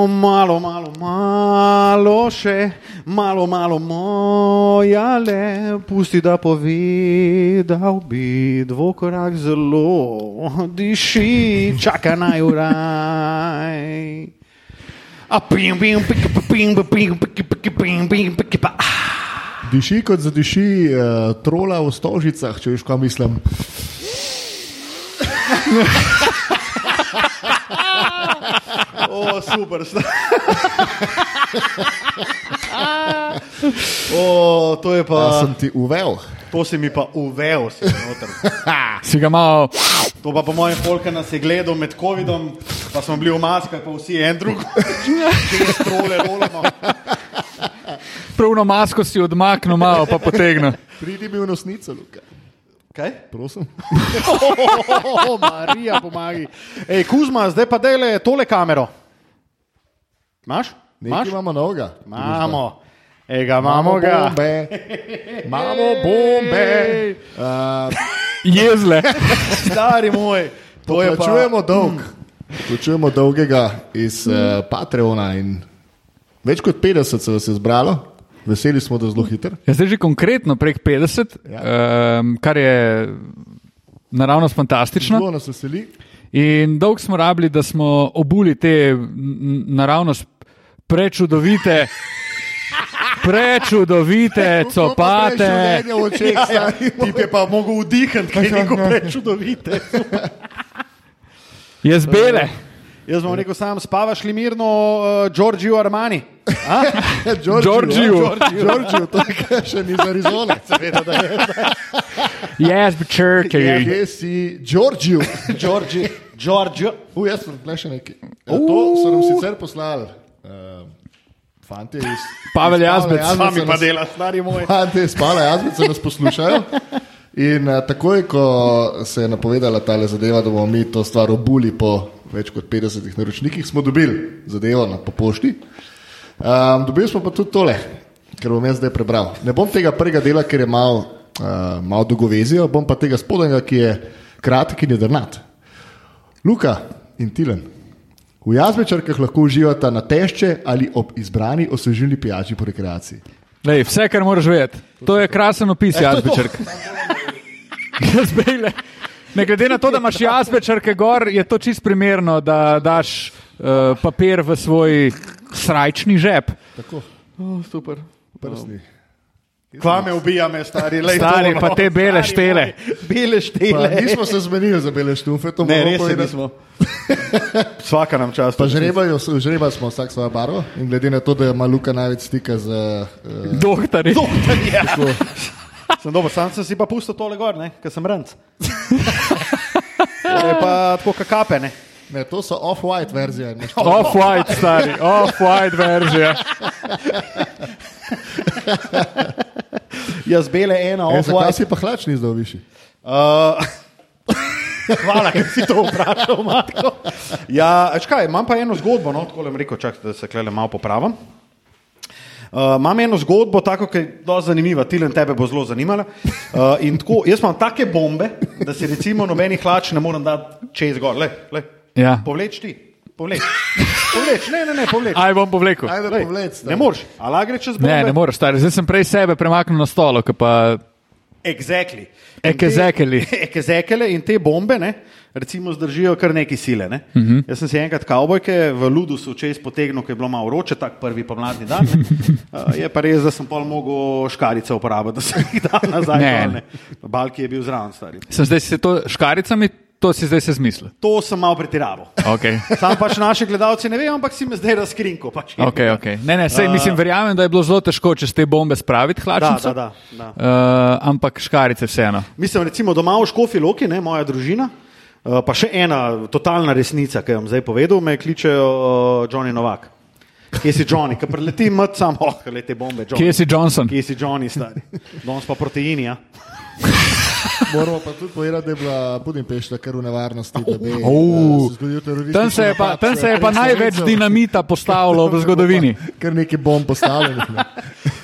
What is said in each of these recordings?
malo še, malo moja le, pusti da povedal bi, dvokorak zelo diši, čaka naj uraj. Diši kot zadiši trola v Stožicah, če veš, kaj mislim. Super. To je pa... Ja sem ti uvel. To si mi pa uvel, si noter. Si ga malo... To pa po mojem polka nas je gledal med covidom, pa smo bili v maskah, pa vsi en drug. Čez trole rolamo. Pravno masko si odmaknil malo, pa potegnil. Pridi mi v nosnico, Luka. Kaj? Prosim. Marija, pomagi. Ej, Kuzma, zdaj pa dele tole kamero. Imaš? Nekaj imamo novega. Imamo. Imamo ga. Imamo bombe. Jezle. Stari moj. Plačujemo dolgega iz Patreona in več kot 50 se vas je zbralo. Veseli smo, da zelo hiter. Ja, zdaj že konkretno prek 50, kar je naravnost fantastično. Zelo nas veseli. In dolgo smo rabili, da smo obuli te naravnost prečudovite copate. Ti je pa mogel vdihati, kaj neko prečudovite. Jaz bele. Jaz bom rekel, sam spavaš li mirno Giorgio Armani? Giorgio, to je še ni z Arizone. Seveda, da je. Yes, but Turkey. Kje si Giorgio? Jaz sem tukaj še nekaj. To so nam sicer poslali fante iz Pavel Jazbec. Sami pa dela, stari moj. Fante iz Pavla Jazbeca nas poslušajo. In takoj, ko se je napovedala tale zadeva, da bomo mi to stvar obuli po več kot 50 naročnikih, smo dobili zadevo po pošti. Dobili smo pa tudi tole, ker bom jaz zdaj prebral. Ne bom tega prvega dela, ker je malo dolgovezijo, bom pa tega spodnjega, ki je kratek in jedrnat. Luka in Tilen, v Jazbečarkah lahko uživata na tešče ali ob izbrani osvežilni pijači po rekreaciji. Lej, vse, kar moraš vedeti. To je krasen opis Jazbečark. Jazbele. Ne glede na to, da imaš Jazbečarke gor, je to čist primerno, da daš papir v svoj srajčni žep. Tako. Super. Prsni. Kva me ubija me, stari. Stari, pa te bele štele. Bele štele. Pa nismo se zmenili za bele štufe. Ne, res se nismo. Svaka nam čast. Pa žrebali smo vsak svojo barvo in glede na to, da ima Luka največ stika z Doktorji. Sem dober, sam sem si pa pustil tole gor, ne, ker sem ranc. To je pa tako kakape, ne. Ne, to so off-white verzije. Off-white, stari, off-white verzija. Jaz bele ena, off-white. Zakaj si pa hlač ni zdal višji? Hvala, ker si to vprašal, Matko. Ja, čakaj, imam pa eno zgodbo, no, tako le rekel, čakaj, da se klele malo popravim. Imam eno zgodbo, tako, ki je dosti zanimiva, Tilen, tebe bo zelo zanimala. In tako, jaz imam take bombe, da si recimo nobenih hlač ne morem dati čez gor. Le. Ja. Povleč ti. Povleč, ne, povleč. Aj bom povlekel. Ajde, povleč. Ne moreš, ali gre čez bombe? Ne moreš, stari. Zdaj sem prej sebe premaknil na stolo, ki pa... Exactly. Ekezekeli. In te bombe, ne, recimo zdržijo kar neki sile. Ne. Jaz sem si enkrat kavbojke v Ludusu čez potegnil, ker je bilo malo vroče, tak prvi pomladni dan. Je pa res, da sem pol mogel škarice uporabiti, da sem jih dal nazaj. Ne. Balki je bil zraven, stari. Sem zdaj se to škaricami, to si zdaj se zmislil. To sem malo pretiraval. Okay. Sam pač naši gledalci ne vejo, ampak si me zdaj razkrinko. Pač. Okay. Ne, sej mislim, verjamem, da je bilo zelo težko čez te bombe spraviti hlačnico. Da. Ampak škarice vseeno. Mislim, recimo doma v Škofji Loki, ne, moja družina, pa še ena totalna resnica, ki vam zdaj povedal, me kličejo Johnny Novak. Kje si Johnny? Ker preleti mrt sam, te bombe, Johnny. Kje si Johnson? Kje si Johnny, stari? Danes pa proteini, ja. Moramo pa tudi povedati, da je bila Budimpešta kar v nevarnosti, da bi se zgodil teroristični napad. Tam se je pa največ dinamita postavilo v zgodovini. Kar neki bomb postavljenih.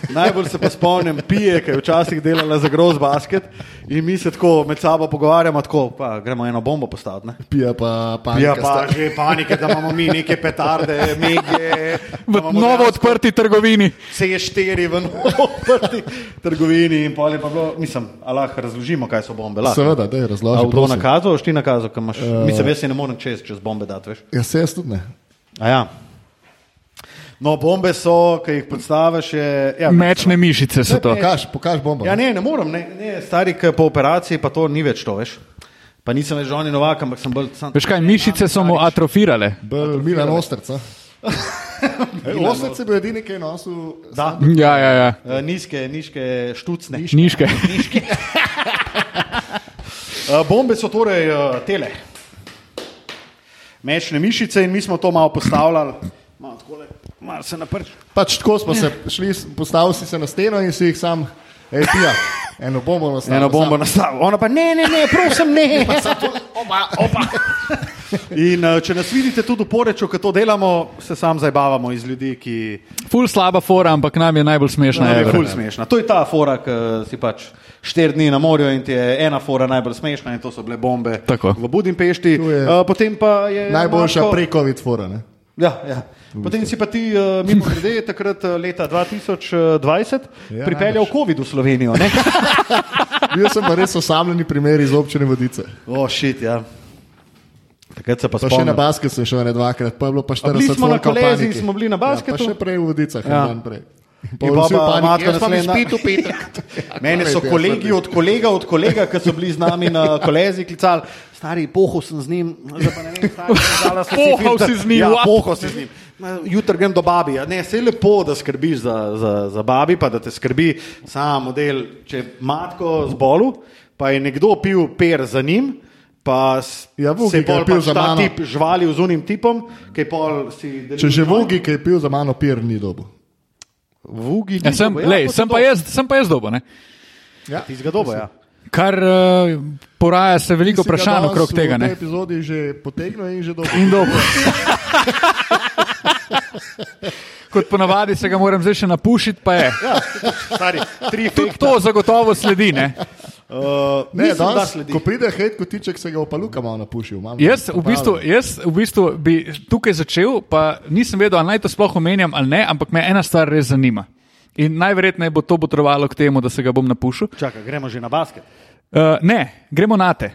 Najbolj se pa spomnim Pije, ki je včasih delala za Gross Basket in mi se tako med sabo pogovarjamo, tako, pa gremo eno bombo postaviti. Pija pa Pija pa že panike, da imamo mi neke petarde, mege. V novo odprti trgovini. C4 v novo odprti trgovini in pol je pa bilo, mislim, a lahko razložimo, kaj so bombe. Lahko. Seveda, da je razloži. A kdo nakazal, ti nakazal, kaj imaš? Mislim, jaz se ne morem čez bombe dati, veš. Ja, se jaz tudi ne. A ja. No, bombe so, ki jih predstaviš, je... Ja, mečne mišice so to. Pokaž bombo. Ja, ne morem, ne, stari, po operaciji pa to ni več to, veš. Pa nisem več Johnny Novak, ampak sem bolj... Veš kaj, mišice so mu atrofirale. Bolj Milan Ostrc, a? Ostrc je bil edini, ki je nosil... Da. Ja. Niške štucne. Niške. Bombe so torej tele. Mečne mišice in mi smo to malo postavljali. Malo se naprč. Pač tako smo se šli, postavili si se na steno in si jih sam, Pija, eno bombo nastavil. Ona pa ne, prosim, ne. Opa. In če nas vidite tudi v Poreču, ko to delamo, se sam zabavamo iz ljudi, ki... Ful slaba fora, ampak nam je najbolj smešna. Ful smešna. To je ta fora, ki si pač 4 dni na morju in ti je ena fora najbolj smešna in to so bile bombe Tako. V Budimpešti. Potem pa je... Najboljša pre-covid fora, ne? Ja. Potem si pa ti, mimo grede, takrat leta 2020 pripeljal COVID v Slovenijo, ne? Bil sem pa res osamljeni primer iz občine Vodice. Shit, ja. Takrat se pa spomnim. Pa še na basket sem šel ne dvakrat, pa je bilo pa 40 bili smo na Koleziji, smo bili na basketu. Ja, pa še prej v Vodicah, dan prej. In pa matka naslednja. Mene so kolegi od kolega, ki so bili z nami na Koleziji, klicali, stari, pohal sem z njim. Pohal si z njim. Ja, pohal si z njim. Jutri grem do babi. Ne, se je lepo, da skrbiš za babi, pa da te skrbi sam model, če matko zbolu, pa je nekdo pil per za njim, pa se je pol pač ta tip žvalil z unim tipom, ki je pol si... Če že Vugi, ki je pil za mano per, ni dobo. Vugi ni dobo. Sem pa jaz dobo, ne? Ja, ti zga dobo, ja. Kar poraja se veliko vprašanj okrog tega, ne? V tej epizodi že potegnil in že dobo. In dobo. Kot ponavadi se ga moram zdaj še napušiti, pa je. Ja, stari, 3 tudi to zagotovo sledi, ne? Ne, danes, ko pride hejt kotiček, se ga opaluka malo napušil. Jaz v bistvu bi tukaj začel, pa nisem vedel, ali naj to sploh omenjam ali ne, ampak me ena stvar res zanima. In najverjetneje bo to potrovalo k temu, da se ga bom napušil. Čakaj, gremo že na basket? Ne, gremo na te.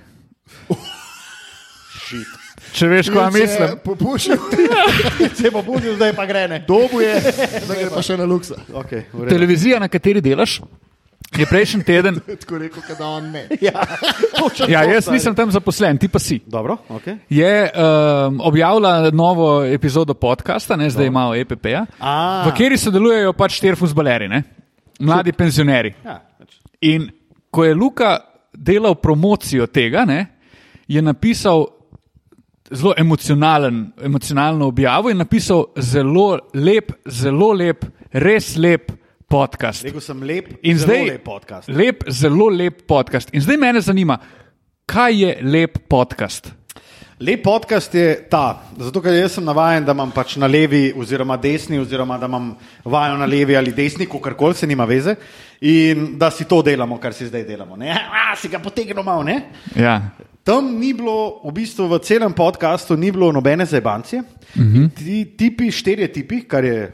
Shit. Če veš, kaj mislim. Se je popušil, zdaj pa gre ne. Dobu je, zdaj gre pa še na luksa. Okay, televizija, na kateri delaš, je prejšnji teden... Tako rekel, kada on ne. Ja, jaz nisem tam zaposlen, ti pa si. Dobro, ok. Je objavila novo epizodo podcasta, ne, zdaj imajo EPP-ja, v kateri sodelujejo pač 4 fuzbaleri, ne, mladi penzioneri. Ja. In ko je Luka delal promocijo tega, ne, je napisal zelo emocionalno objavo in napisal zelo lep, res lep podcast. Rekel sem lep, lep podcast. Zelo lep podcast. In zdaj mene zanima, kaj je lep podcast? Lep podcast je ta, zato ker jaz sem navajen, da imam pač na levi oziroma desni, oziroma da imam vajo na levi ali desni, kakorkoli se nima veze, in da si to delamo, kar si zdaj delamo. Ne? Si ga potegnil malo, ne? Ja. Tam ni bilo, v bistvu v celem podcastu ni bilo nobene zajebancije. Ti tipi, 4 tipi, kar je...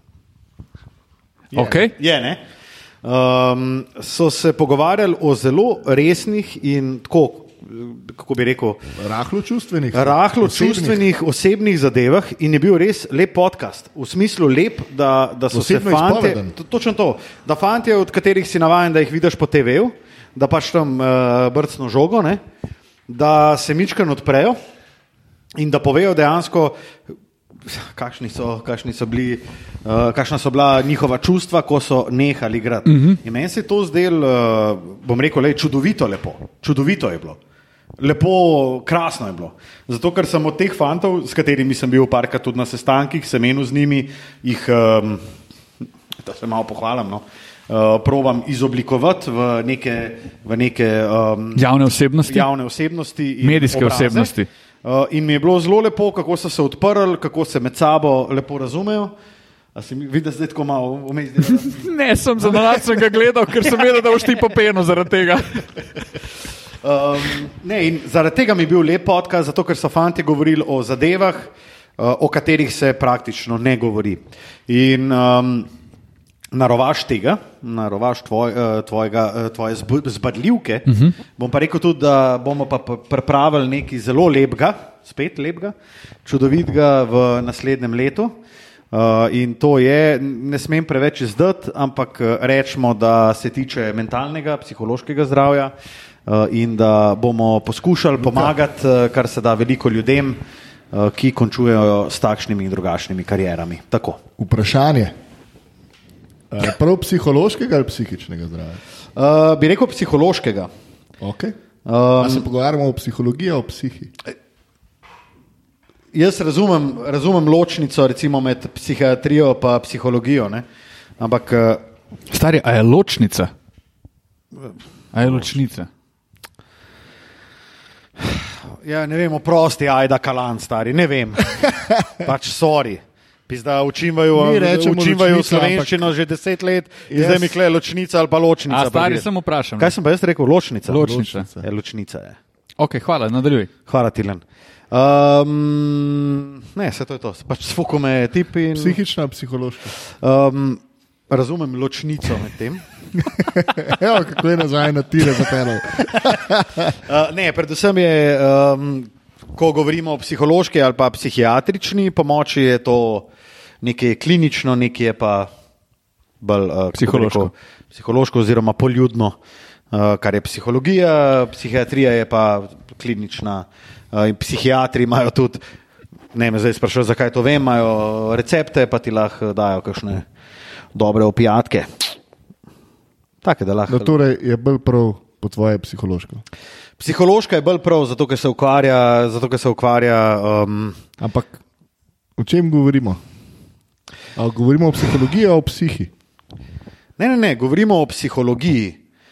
Okay. Je, ne? So se pogovarjali o zelo resnih in tako, kako bi rekel... Rahlo čustvenih, osebnih zadevah in je bil res lep podcast. V smislu lep, da so se fantje... Točno to. Da fantje, od katerih si navajen, da jih vidiš po TV-u, da pač tam brcno žogo, ne? Da se mičkan odprejo in da povejo dejansko, kakšna so bila njihova čustva, ko so nehali igrati. In meni se je to zdel, bom rekel, čudovito lepo. Čudovito je bilo. Lepo, krasno je bilo. Zato, ker sem od teh fantov, s katerimi sem bil parkrat tudi na sestankih, sem menil z njimi, jih, da se malo pohvalim, no, probam izoblikovati v neke javne osebnosti in medijske obraze. Osebnosti. In mi je bilo zelo lepo, kako so se odprli, kako se med sabo lepo razumejo. Vidiš, da zdaj tako malo vmes dela? Ne, sem za nalac sem ga gledal, ker sem vedel, da boš ti popeno zaradi tega. Ne, in zaradi tega mi je bil lep podcast, zato ker so fanti govorili o zadevah, o katerih se praktično ne govori. In narovaš tega, narovaš tvoje zbadljivke, bom pa rekel tudi, da bomo pa pripravili nekaj zelo lepega, spet lepega, čudovitega v naslednjem letu. In to je, ne smem preveč izdati, ampak rečemo, da se tiče mentalnega, psihološkega zdravja in da bomo poskušali pomagati, kar se da veliko ljudem, ki končujejo s takšnimi in drugačnimi karierami. Tako. Vprašanje. Prav psihološkega ali psihičnega zdravja? Bi rekel psihološkega. Okay. A se pogovarjamo o psihologiji, o psihi? Jaz razumem ločnico recimo med psihiatrijo pa psihologijo, ne? Ampak... Stari, a je ločnica? A je ločnica? Ja, ne vem, oprosti, ajda kalan, stari, ne vem. Pač sorry. Pizda, učim vaju slovenščino že 10 let in zdaj mi kle ločnica ali pa ločnica. A stari, sem vprašam. Kaj sem pa jaz rekel? Ločnica? Ločnica. Ločnica je. Ok, hvala, nadaljuj. Hvala, Tilen. Ne, se to je to. Pač sfuko me tip in... Psihična, psihološka. Razumem ločnico med tem. Evo, kako je nazaj na tire zapenal. Ne, predvsem je, ko govorimo o psihološki ali pa psihiatrični pomoči, je to nekaj klinično, nekaj je pa bolj psihološko oziroma poljudno, kar je psihologija, psihiatrija je pa klinična in psihiatri imajo tudi, ne me zdaj sprašujem, zakaj to vem, imajo recepte, pa ti lahko dajo kakšne dobre opijatke. Take, da lahko... Torej je bolj prav po tvoje psihološko. Psihološka je bolj prav, zato ker se ukvarja Ampak o čem govorimo? A govorimo o psihologiji ali o psihi? Ne, govorimo o psihologiji.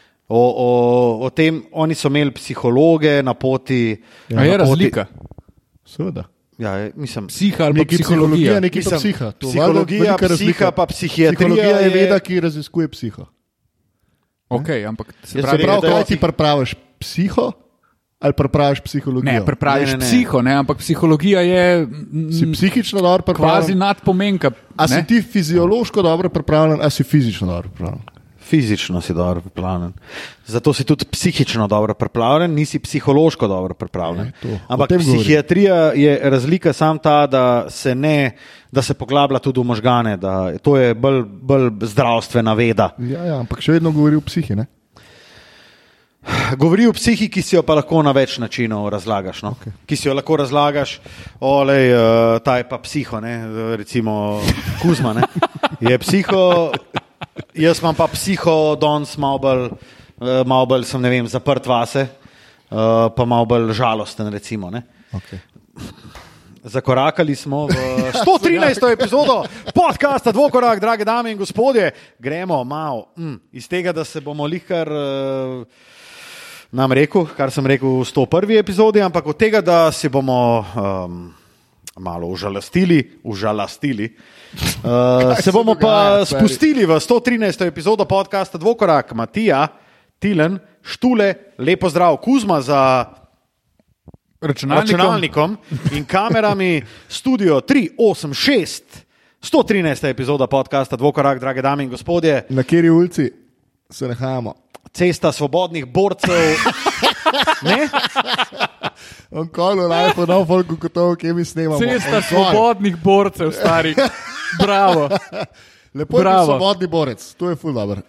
O tem, oni so imeli psihologe na poti. Ja, je razlika. Seveda. Ja, mislim, psiha ali pa psihologija. Psihologija, psiha pa psihiatrija. Psihologija je veda, ki raziskuje psiho. Ok, ampak se pravi, kaj ti pripraviš psiho ali pripraviš psihologijo? Ne, pripraviš psiho, ne, ampak psihologija je si psihično dobro pripravljen. Kvazi nadpomenka. A si ti fiziološko dobro pripravljen, a si fizično dobro pripravljen? Fizično si dobro pripravljen. Zato si tudi psihično dobro pripravljen, nisi psihološko dobro pripravljen. Ampak psihiatrija je razlika sam ta, da se poglablja tudi v možgane, da to je bolj zdravstvena veda. Ja, ampak še vedno govori o psihi, ne? Govori o psihi, ki si jo pa lahko na več načinov razlagaš. No? Okay. Ki si jo lahko razlagaš, ta je pa psiho, ne? Recimo Kuzma, ne? Je psiho, jaz imam pa psiho, danes malo bolj sem, ne vem, zaprt vase, pa malo bolj žalosten, recimo. Ne? Okay. Zakorakali smo v 113. epizodo podcasta Dvokorak, drage dame in gospodje. Gremo malo iz tega, da se bomo lihkar nam rekel, kar sem rekel v 101. epizodi, ampak od tega, da se bomo malo užalastili, se bomo pa spustili v 113. epizodo podcasta Dvokorak. Matija, Tilen, Štule, lepo zdrav, Kuzma za računalnikom in kamerami, studio 386, 113. epizoda podcasta Dvokorak, drage dame in gospodje. Na kateri ulici se nahajamo? Cesta svobodnih borcev. Ne? On kolo life, no folku kot to, kje mi snemamo. Cesta svobodnih borcev, stari. Bravo. Lepo je svobodni borec, to je ful dobro.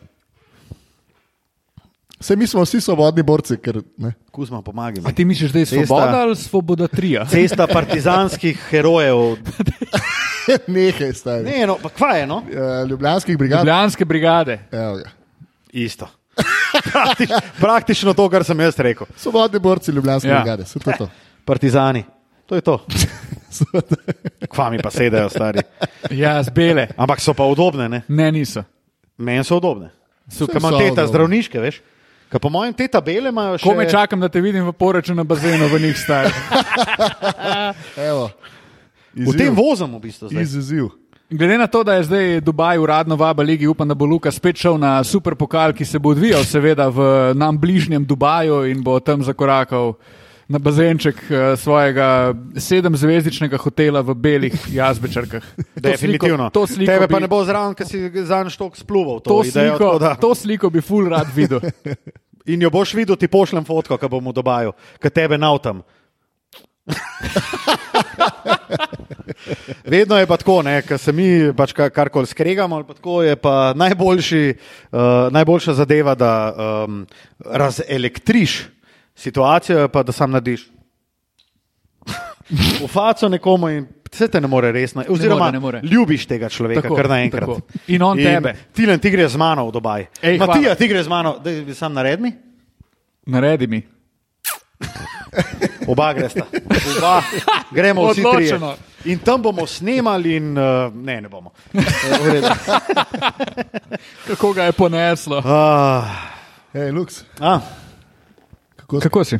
Saj mi smo vsi svobodni borci, ker ne. Kuzma, pomagaj mi. A ti misliš, da je svoboda ali svobodatrija? Cesta partizanskih herojev. Nehaj, stari. Ne, no, pa kva je, no? Ljubljanskih brigad. Ljubljanske brigade. Evo ga. Isto. Praktično to, kar sem jaz rekel. Svobodni borci Ljubljanske brigade, so to. Partizani, to je to. Kva mi pa sedajo, stari. Ja, z bele. Ampak so pa udobne, ne? Ne, niso. Meni so udobne. Kaj imam teta zdravniške, veš? Kaj po mojem te tabele imajo še... Ko me čakam, da te vidim v Poreču na bazenu v njih stari. Evo. V tem vozem v bistvu zdaj. Izziv. Glede na to, da je zdaj Dubaj uradno v ABA ligi, upam, da bo Luka spet šel na super pokal, ki se bo odvijal seveda v nam bližnjem Dubaju in bo tam zakorakal na bazenček svojega 7-zvezdičnega hotela v belih jazbečarkah. Definitivno. To sliko tebe pa ne bo zraven, ker si zanj štok spluval. To sliko bi ful rad videl. In jo boš videl, ti pošljem fotko, ko bom v Dubaju, ker tebe navtam. Vedno je pa tako, ker se mi pač karkoli skregamo, ali pa tako je pa najboljša zadeva, da razelektriš situacijo, pa da sam narediš v faco nekomu in vse te ne more resno. Oziroma, ne more. Ljubiš tega človeka kar naenkrat. In on tebe. Tilen, ti gre z mano v Dubaj. Matija, ti gre z mano. Daj, sam naredi mi. Naredi mi. Oba gresta. Gremo vsi trije. In tam bomo snemali in ne bomo. Kako ga je poneslo. Hej, Luks. Kako si?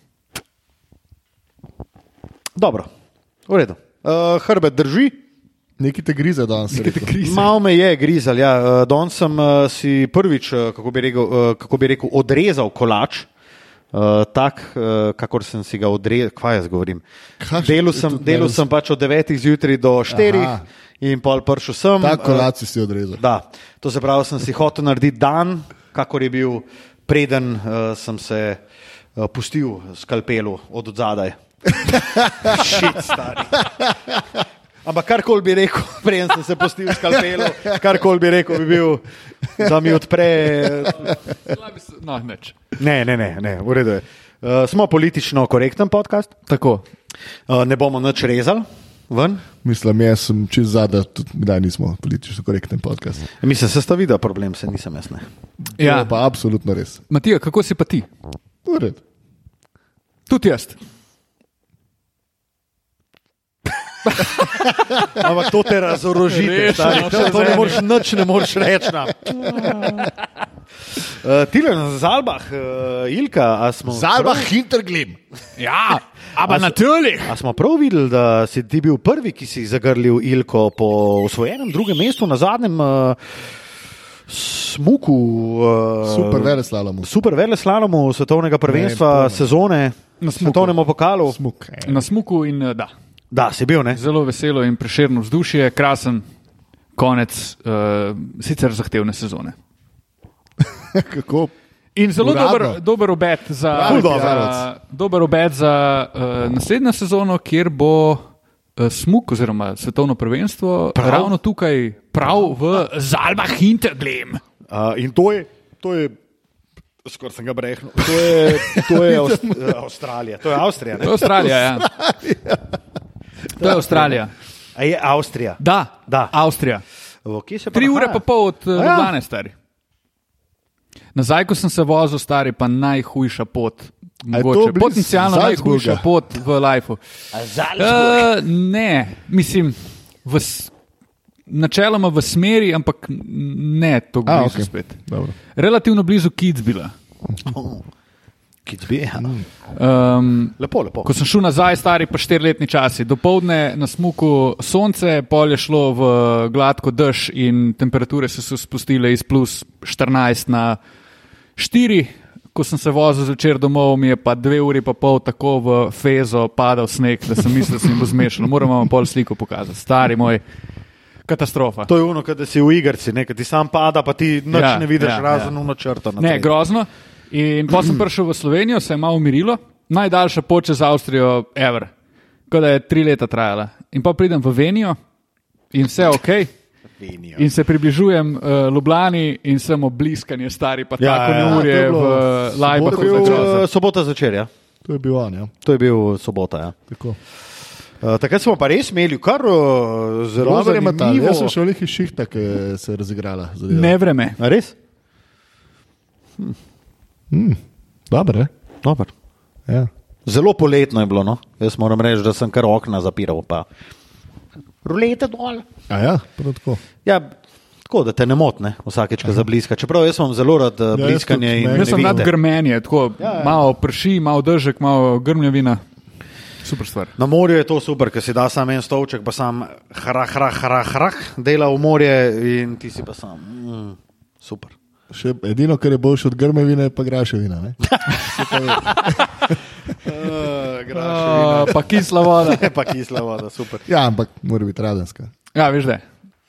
Dobro, v redu. Hrbet drži. Nekaj te grize danes. Malo me je grizel, ja. Danes sem si prvič, kako bi rekel, odrezal kolač. Tak, kakor sem si ga odrezal, kva jaz govorim. Delal sem pač od 9 zjutraj do 4 in pol prišel sem. Tak kolač si odrezal. Da, to se pravi, sem si hotel narediti dan, kakor je bil preden sem se pustil skalpelu od odzadaj. Šit, stari. Ampak karkoli bi rekel, preden sem se pustil skalpelu, karkoli bi rekel, bi bil, da mi odpre. No, neč. Ne, v redu je. Smo politično korekten podcast. Tako. Ne bomo nič rezali ven. Mislim, jaz sem čist zadaj, tudi kdaj nismo politično korekten podcast. Mislim, se sta videl problem, se nisem jaz, ne. Ja. To je pa absolutno res. Matija, kako si pa ti? V redu. Tudi jaz. Ampak to te razoroži, to ne moreš reči nam. Tilen, Zalbah, Ilka, a smo... Zalbah Hinterglim. Ja, aber natürlich. A smo prav videli, da si ti bil prvi, ki si zagrlil Ilko po osvojenem drugem mestu na zadnjem smuku. Super veleslalomu svetovnega prvenstva sezone na svetovnem pokalu. Na smuku in da. Da, si bil, ne? Zelo veselo in prešerno vzdušje, krasen konec sicer zahtevne sezone. Kako? In zelo dober obet za naslednjo sezono, kjer bo smuk oziroma svetovno prvenstvo ravno tukaj, prav v Zalbah Hinterglim. In to je skoraj sem ga brehnil. To je Avstralija. To je Avstrija, ne? To je Avstralija, ja. To je Avstralija. A je Avstrija? Da. Avstrija. 3 ure pa pol od Ljubljane, stari. Nazaj, ko sem se vozil, stari, pa najhujša pot. Mogoče. Potencialno najhujša pot v lifeu. Ne, mislim, načeloma v smeri, ampak ne tako blizu spet. Dobro. Relativno blizu Kitzbühela. Lepo. Ko sem šel nazaj, stari pa 4-letni časi, dopoldne na smuku sonce, pol je šlo v gladko dež in temperature so se spustile iz plus 14 na 4. Ko sem se vozil zvečer domov, mi je pa 2 uri pa pol tako v fezo padal sneg, da sem mislil, da se mi bo zmešalo. Moram vam pol sliko pokazati. Stari moj, katastrofa. To je ono, kada si v igrci, kad ti sam pada, pa ti nič ne vidiš razen uno črto. Ne, grozno. In pa sem prišel v Slovenijo, se je malo umirilo, najdaljša pot čez Avstrijo ever, kada je 3 leta trajala. In pa pridem v Venijo in vse ok. In se približujem Ljubljani in sem obliskanje stari, pa tako neurje v Lajbahu. To je bil sobota zvečer, ja. To je bil on, ja. To je bil sobota, ja. Tako. Takrat smo pa res imeli kar zelo zanimivo. Jaz sem šel nekaj šihta, ki se je razigrala. Zadeva. Ne vreme. A res? Dobre. Ja. Zelo poletno je bilo, no. Jaz moram reči, da sem kar okna zapiral, pa rulete dol. A ja, prav tako. Ja, tako, da te ne motne vsakeč, ko zabliska. Čeprav jaz imam zelo rad bliskanje. Jaz sem nad grmenje, tako malo prši, malo držek, malo grmljavina. Super stvar. Na morju je to super, ker si da sam en stolček, pa sam dela v morje in ti si pa sam. Super. Še edino, kar je boljše od grmevine, pa graševina. Pa kisla voda. Pa kisla voda, super. Ja, ampak mora biti radenska. Ja, veš da.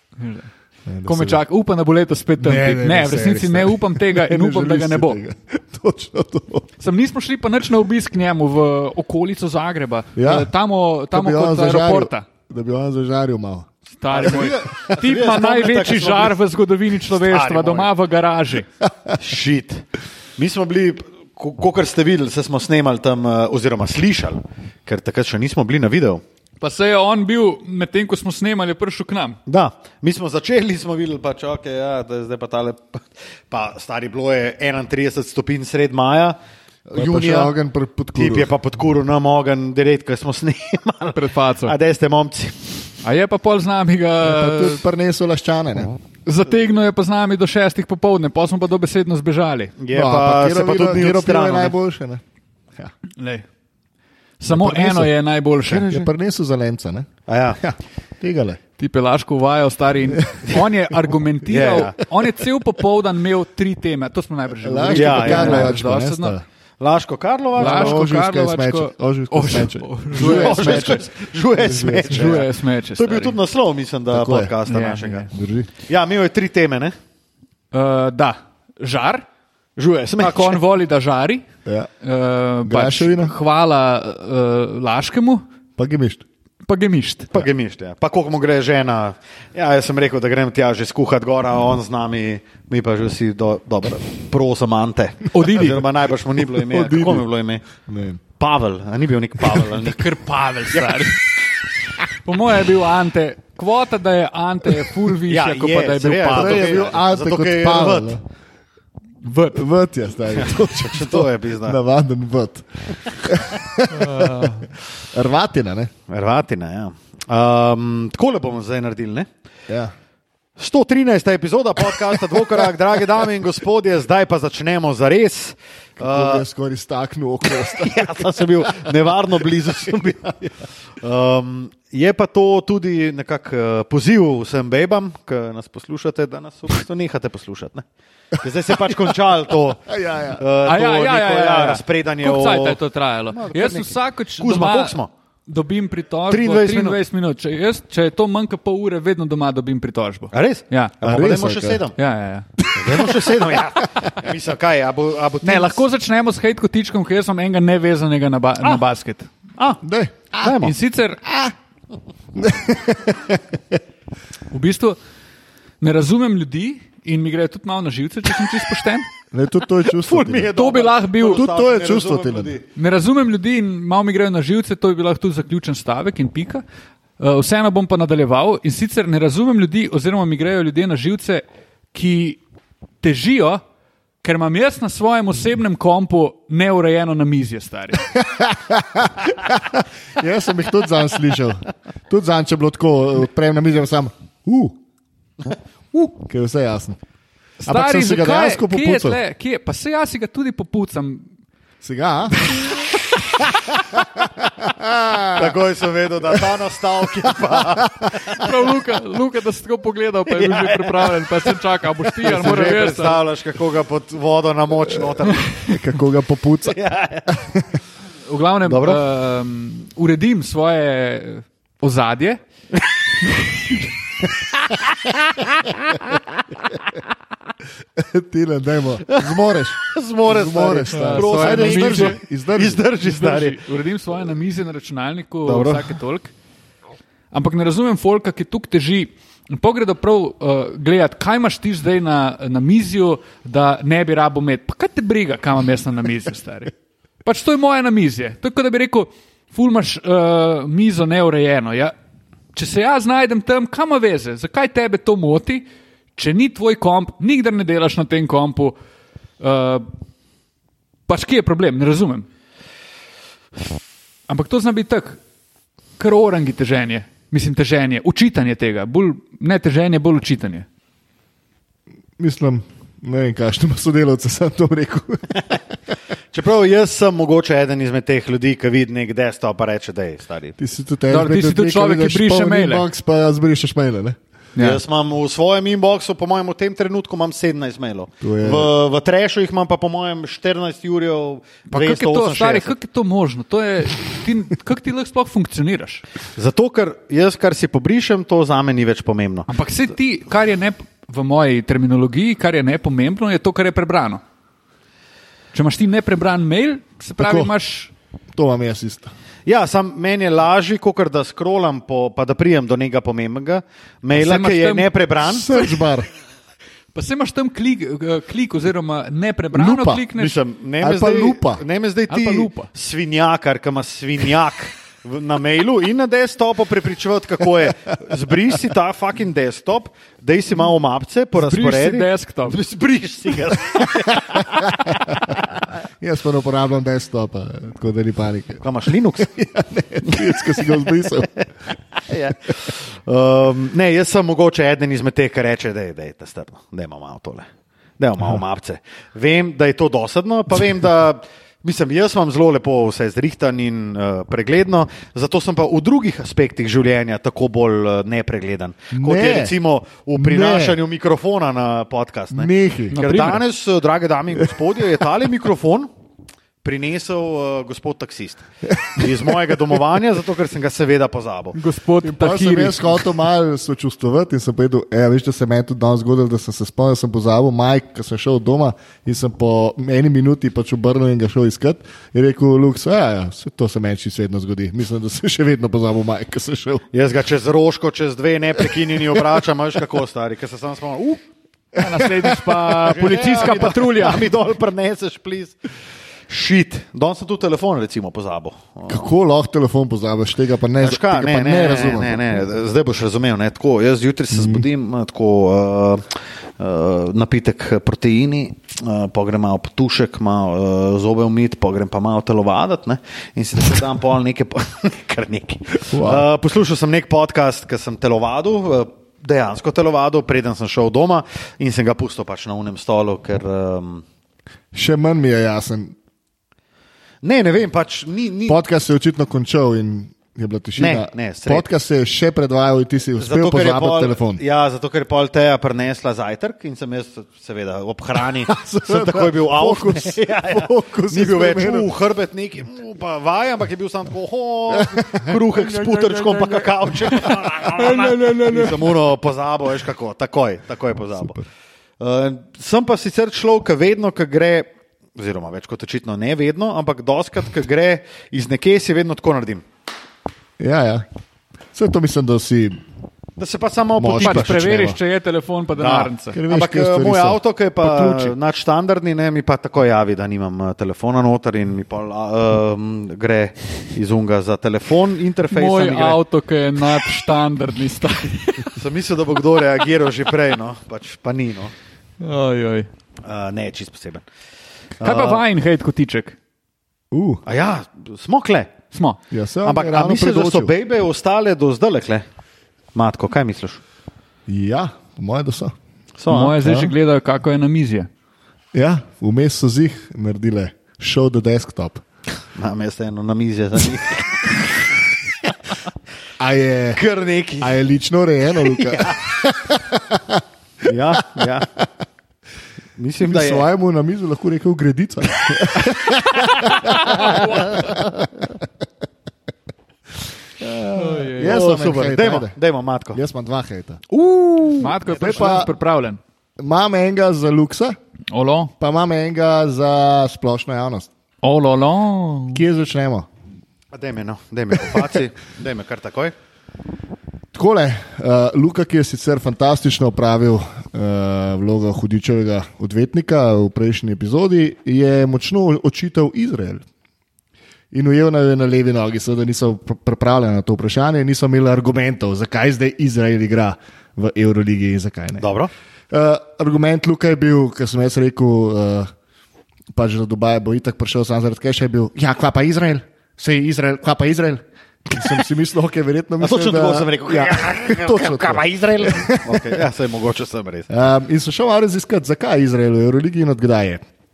Ko me čaka, upam, da bo leto spet tam. Ne, v resnici ne upam tega in upam, da ga ne bo. Točno to. Nismo šli pa nič na obisk k njemu v okolico Zagreba, tamo Da bi on kot zažaril- aeroporta. Da bi on zažaril malo. Stari moj. Ti ima največji žar v zgodovini človeštva, doma v garaži. Šit. Mi smo bili, kot ste videli, se smo snemali tam, oziroma slišali, ker takrat še nismo bili na videu. Pa se je on bil, medtem ko smo snemali, prišel k nam. Da, mi smo začeli, smo videli, pa čakaj, ja, zdaj pa tale, pa stari bilo je 31 stopinj sred maja, junija, tip je pa podkuril nam ogen, direkt, ko smo snemali. Pred faco. A dej ste momci. A je pa pol z nami ga... Pa tudi prinesel laščane, ne? Zategnil je pa z nami do 6 popoldne, pa smo pa dobesedno zbežali. Je pa se pa tudi ni je odstranil. najboljše, ne? Ja. Lej. Samo eno je najboljše. Je prinesel zelenca, ne? A ja. Ja, tega le. Ti pelaško uvajal, stari. In on je argumentiral, on je cel popoldan imel 3 teme, to smo najbrž že Laško, Ja, pa ja, Karlovač, ja, pa dosedno. ne sta. Laško Karlovač, Laško, Karlovačko, Oživsko smeče. žuje smeče. Žuje smeče. To je bil tudi naslov, mislim, da Tako je. podcasta Ja, našega. Drži. Ja, imel je 3 teme, ne? Da, žar, Žuje smeče. kako on voli, da žari. Ja. Pač Graševina. hvala Laškemu, Pa gemišt. pa Gemišt. Pa gemišt, ja. Pa koliko mu gre žena. Ja, jaz sem rekel, da grem tja že skuhat gora, on z nami, mi pa že vsi dobro. Prosim, Ante. Odidi. Oziroma najbrž mu ni bilo ime. Odidi. Kako mu je bilo ime? Ne vem. Pavel, a ni bil nek Pavel ali nek. Kar Pavel, stari. Po mojem je bil Ante. Kvota, da je Ante, je ful višja, kot pa da je bil seveda, Pavel. Prej je bil Ante zato, kot ker je Pavel. vrt. ne. Vrt. Vrt je zdaj. Še to je bizna. Navaden vrt. Rvatina, ne? Hrvatina, ja. Takole bomo zdaj naredili, ne? Ja. 113. epizoda podcasta Dvokorak, drage dame in gospodje, zdaj pa začnemo zares. Kako je skoraj staknil okrost. Ja, ta sem bil nevarno blizu. Sem bil. Je pa to tudi nekako poziv vsem bebam, ki nas poslušate, da nas v bistvu nehate poslušati. Ne? Ker zdaj se je pač končalo to, Ja. razpredanje. Koliko cajta je to trajalo? Jaz vsakoč Kuzma, koliko smo? dobim pritožbo 23 minut. Če je to manj kot pol ure, vedno doma dobim pritožbo. A res? Ja. A A res, dajmo še kaj? 7. Ja. Dajmo še 7, ja. Mislim, kaj, a bo Ne, lahko začnemo s hejt kotičkom, ker jaz sem enega nevezanega na basket. Dej. Dajmo. In sicer v bistvu ne razumem ljudi in mi gre tudi malo na živce, če sem čisto pošten. Ne, tudi to je čustvo. Ful mi je To bi dobro. lahko bil. Tudi to je Ne čustvo, razumem Tilen. ljudi. Ne razumem ljudi in malo mi grejo na živce, to bi lahko tudi zaključen stavek in pika. Vseeno bom pa nadaljeval in sicer ne razumem ljudi, oziroma mi grejo ljudje na živce, ki težijo, ker imam jaz na svojem osebnem kompu neurejeno namizje, stari. Jaz sem jih tudi zanj slišal. Tudi zanj, če bilo tako, odprem na mizo, sam. Ker je vse jasno. Ampak sem si ga zakaj? dejansko Kje je popucal. tle? Kje? Pa se jaz si ga tudi popucam. Si ga, a? Takoj sem vedel, da ta nastavek je pa. Prav, Luka, da si tako pogledal, pa je bil že pripravljen, pa sem čakal, boš ti, ali Že mora verjeti. predstavljaš, kako ga pod vodo namoč noter. Kako ga popuca. V glavnem, Dobro. uredim svoje ozadje. Tilen, dajmo. Zmoreš. Zmoreš, stari. Prosim, Svoje ajde, namizje. Izdrži, stari. Uredim svoje namizje na računalniku Dobro. vsake toliko. Ampak ne razumem folka, ki tukaj teži. Pogredo prav gledati, kaj imaš ti zdaj na mizju, da ne bi rabo imeti. Pa kaj te briga, kaj imam jaz na mizju, stari? Pač to je moje namizje. To je kot da bi rekel, ful imaš mizo neurejeno. Ja? Če se jaz znajdem tam, kam ima veze? Zakaj tebe to moti, če ni tvoj komp, nikdar ne delaš na tem kompu? Pač kje je problem, ne razumem. Ampak to zna biti tako, kar orangi teženje. Mislim, teženje, učitanje tega. Ne teženje, bolj učitanje. Mislim, ne vem, kakšne ima sodelavce, sem to rekel. Čeprav jaz sem mogoče eden izmed teh ljudi, ki vidi nek desktop pa reče, da je stari. Ti si tudi človek, ki briše maile. Pa zbrišeš maile, ne? Ja. Jaz imam v svojem inboxu, po mojem, v tem trenutku imam 17 mailov. V trashu jih imam pa po mojem 14 jurjev. Kako je to možno? Kako ti lahko sploh funkcioniraš? Zato, ker jaz, kar si pobrišem, to zame ni več pomembno. Ampak vse ti, kar je v moji terminologiji, kar je nepomembno, je to, kar je prebrano. Če imaš ti neprebran mail, se pravi, imaš... To vam jaz isto. Ja, meni je lažje, kot da scrollam pa da prijem do nekega pomembnega maila, ki je neprebran. Search bar. Pa se imaš tam klik oziroma neprebrano lupa. Klikneš. Ne me zdaj ti svinjakar, ki ima svinjak na mailu in na desktopu prepričevati, kako je. Zbriš si ta fucking desktop, daj si malo mapce, porazporedi. Zbriš si desktop. Zbriš si ga. Jaz pa ne uporabljam desktopa, tako da ni panike. Kaj imaš, Linux? Ja, ne, Linux, ko si ga zbrisal. Ja. Ne, jaz sem mogoče eden izmed teh, ki reče, da je ta strpno, da ima malo tole, da ima malo mapce. Vem, da je to dosadno, pa vem, da jaz imam zelo lepo vse zrihtan in pregledno, zato sem pa v drugih aspektih življenja tako bolj nepregledan. Kot je recimo v prinašanju mikrofona na podcast. Ker danes, drage dame in gospodje, je tale mikrofon prinesel gospod taksist iz mojega domovanja, zato ker sem ga seveda pozabil. Gospod taksist. Pa sem jaz hotel malo sočustvovati in sem povedal, veš, da se meni tudi danes zgodilo, da sem se spomnil, sem pozabil Mike, ko sem šel doma in sem po eni minuti pač obrnil in ga šel iskat in rekel, Lux, to se meni čisto vedno zgodi. Mislim, da sem še vedno pozabil Mike, ko sem šel. Jaz ga čez roško, čez 2 neprekinjeni obračam, veš kako stari, ker se sam spomnil, naslednjič pa policijska patrulja. Mi dol prineseš, please. Šit, danes sem tu telefon recimo pozabil. Kako lahko telefon pozabiš, tega pa ne razumem. Ne, zdaj boš razumel. Tako, jaz jutri se zbudim, napitek proteini, pa grem malo potušek, malo zobe umit, pa grem pa malo telovadati in si tako dam pol kar nekaj. Wow. Poslušal sem nek podcast, ki sem telovadil, dejansko telovadil, preden sem šel doma in sem ga pustil pač na unem stolu, ker... Še manj mi je jasen. Ne vem, pač ni... Podcast se je očitno končal in je bila tišina. Ne, podcast se je še predvajal in ti si uspel pozabiti telefon. Ja, zato ker je pol Teja prinesla zajtrk in sem jaz seveda ob hrani, sem takoj bil fokus. Ni bil več hrbet neki, pa vaj, ampak je bil sam tako, kruhek s putrčkom pa kakavček. Sem pozabil, veš kako, takoj pozabil. Sem pa sicer človek, vedno, ko gre, oziroma več kot očitno ne vedno, ampak doskrat, ko gre iz nekje, si vedno tako naredim. Ja. Vse to mislim, da si... Da se pa samo pač preveriš, če je telefon pa denarnica. Ampak moj avto, ki je pa nadštandardni, mi pa tako javi, da nimam telefona noter in mi pa gre iz unga za telefon, interfejs. Moj avto, ki je nadštandardni stari. Sem mislil, da bo kdo reagiral že prej, pač pa ni. Ojoj. Ne, čist poseben. Kaj pa vajen hejt kotiček? Ja, smo kle. Smo. Ja, ampak misliš, da so bejbe ostale do zdaj kle? Matko, kaj misliš? Ja, po moje, da so. Moje zdaj že gledajo, kako je na mizje. Ja, vmes so zih naredile show the desktop. Imam jaz eno na mizje za njih. Kar neki. A je lično urejeno, Luka? Ja. Mislim, da je svojemu na mizu lahko rekel gredica. Jaz sem super. Dajmo, Matko. Jaz imam 2 hejta. Matko je pa pripravljen. Imam enega za Luxa, pa imam enega za splošno javnost. Kje začnemo? Dajme po faci, dajme kar takoj. Takole, Luka, ki je sicer fantastično opravil vlogo hudičevega odvetnika v prejšnji epizodi, je močno očital Izrael. In ujel na levi nogi, seveda niso pripravljeni na to vprašanje, niso imeli argumentov, zakaj zdaj Izrael igra v Euroligi in zakaj ne. Dobro. Argument Luka je bil, ker sem jaz rekel, pač da Dubaj bo itak prišel sam zaradi keša, je bil, kva pa Izrael? Sej Izrael, kva pa Izrael? In sem si mislil, verjetno mislim, točno tako sem rekel, kva pa Izrael? Sej mogoče sem res. In sem šel malo raziskati, zakaj Izrael v Euroligi in odkdaj je.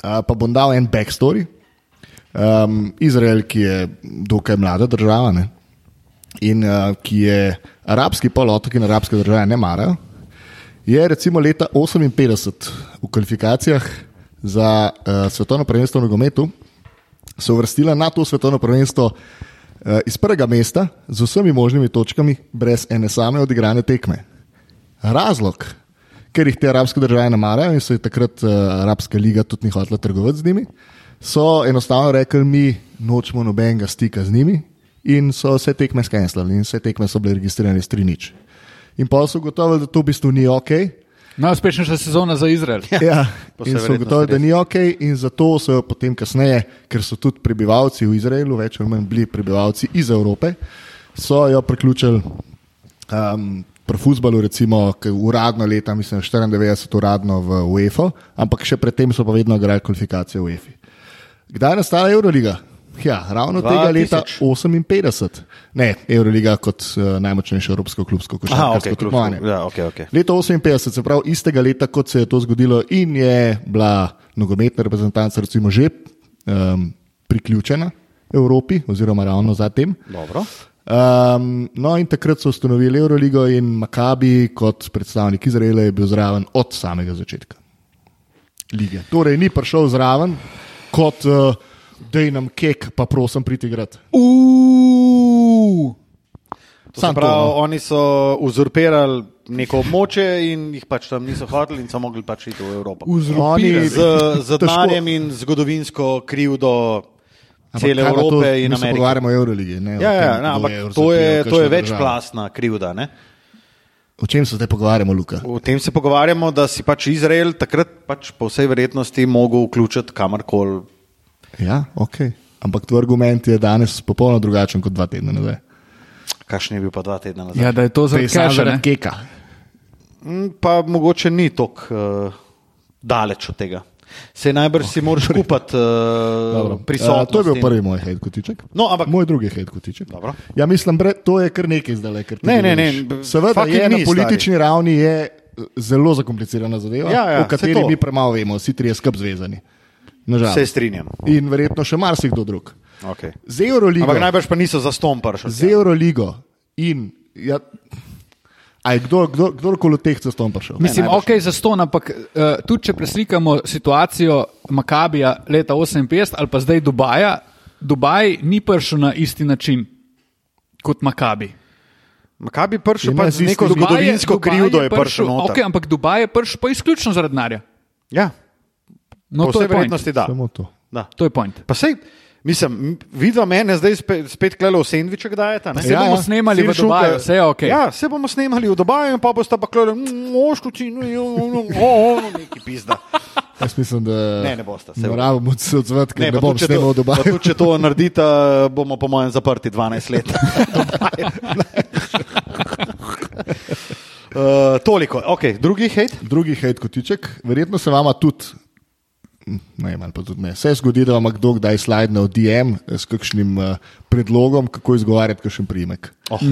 pa bom dal en backstory. Izrael, ki je dokaj mlada država, ne? In ki je arabski polotok in arabske države ne marajo, je recimo leta 1958 v kvalifikacijah za svetovno prvenstvo v nogometu se uvrstila na to svetovno prvenstvo iz prvega mesta z vsemi možnimi točkami brez ene same odigrane tekme. Razlog, ker jih te arabske države ne marajo in se je takrat Arabska liga tudi ni hotela trgovati z njimi, so enostavno rekli, mi nočemo nobenega stika z njimi in so vse tekme skenslali in vse tekme so bile registrirane s 3-0. In pa so ugotovili, da to v bistvu ni ok. Najuspešnejša sezona za Izrael. Ja, in so ugotovili, da ni ok in zato so potem kasneje, ker so tudi prebivalci v Izraelu, več ali manj bili prebivalci iz Evrope, so jo priključili pri fuzbalu, recimo, uradno leta, mislim, 94 uradno v UEFA, ampak še predtem so pa vedno igrali kvalifikacije v UEFA. Kdaj je nastala Euroliga? Ja, ravno 2000. Tega leta 58. Ne, Euroliga kot najmočnejše evropsko klubsko košarkarsko tekmovanje. Okay. Leto 58, se pravi istega leta, kot se je to zgodilo in je bila nogometna reprezentanca recimo že priključena Evropi, oziroma ravno zatem. Dobro. No in takrat so ustanovili Euroligo in Makabi kot predstavnik Izraela je bil zraven od samega začetka lige. Torej ni prišel zraven kot dej nam kek, pa prosim priti igrati. To se pravi, oni so uzurpirali neko območje in jih pač tam niso hoteli in so mogli pač iti v Evropo. Z denarjem in zgodovinsko krivdo cele Evrope in Amerike. Mi se pogovarjamo o Euroligi. Ampak to je večplastna krivda, ne? O čem se zdaj pogovarjamo, Luka? O tem se pogovarjamo, da si pač Izrael takrat pač po vsej verjetnosti mogel vključiti kamorkoli. Ja, ok. Ampak tvoj argument je danes popolnoma drugačen kot 2 tedna nazaj. Kakšen je bil pa 2 tedna nazaj? Ja, da je to zaradi keka. Pa mogoče ni toliko daleč od tega. Se najbrž si moraš kupati prisotnost. To je bil prvi moj hejt kotiček. No, ampak moj drugi hejt kotiček. Dobro. Ja, mislim, to je kar nekaj zdaj. Ne. Seveda je na politični ravni je zelo zakomplicirana zadeva, o kateri mi premalo vemo, vsi trije skupaj zvezani. Se strinjam. In verjetno še marsikdo drug. Okay. Z Euroligo. Ampak najbrž pa niso za ston prišli. Z Euroligo in kdorkoli od teh za ston prišel? Mislim, ok, za ston, ampak tudi če preslikamo situacijo Makabija leta 58 ali pa zdaj Dubaja, Dubaj ni prišel na isti način kot Makabi. Makabi prišel pa z neko zgodovinsko krivdo je prišel noter. Ok, ampak Dubaj je prišel pa izključno zaradi denarja. Ja. No, po vsej verjetnosti da. Samo to. Da. To je point. Pa sej, mislim, vidva mene zdaj spet klele v sendviče, kdaj je ta? Se bomo snemali v Dubaju, vse je ok. Ja, se bomo snemali v Dubaju in pa boste pa klele, moškuči, neki pizda. Jaz mislim, da ne boste. Moramo se odzvati, ker ne bom snemal v Dubaju. Tudi če to naredite, bomo po mojem zaprti 12 let. Toliko, ok, drugi hejt? Drugi hejt kotiček, verjetno se vama tudi se zgodi, da vam kdo kdaj slajdne v DM s kakšnim predlogom, kako izgovarjati kakšen priimek.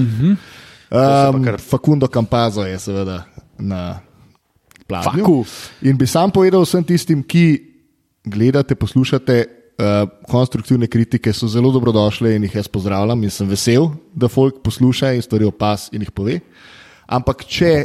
Facundo Campazzo je seveda na pladnju. In bi sam povedal vsem tistim, ki gledate, poslušate, konstruktivne kritike so zelo dobrodošle in jih jaz pozdravljam in sem vesel, da folk posluša in stori opaz in jih pove. Ampak če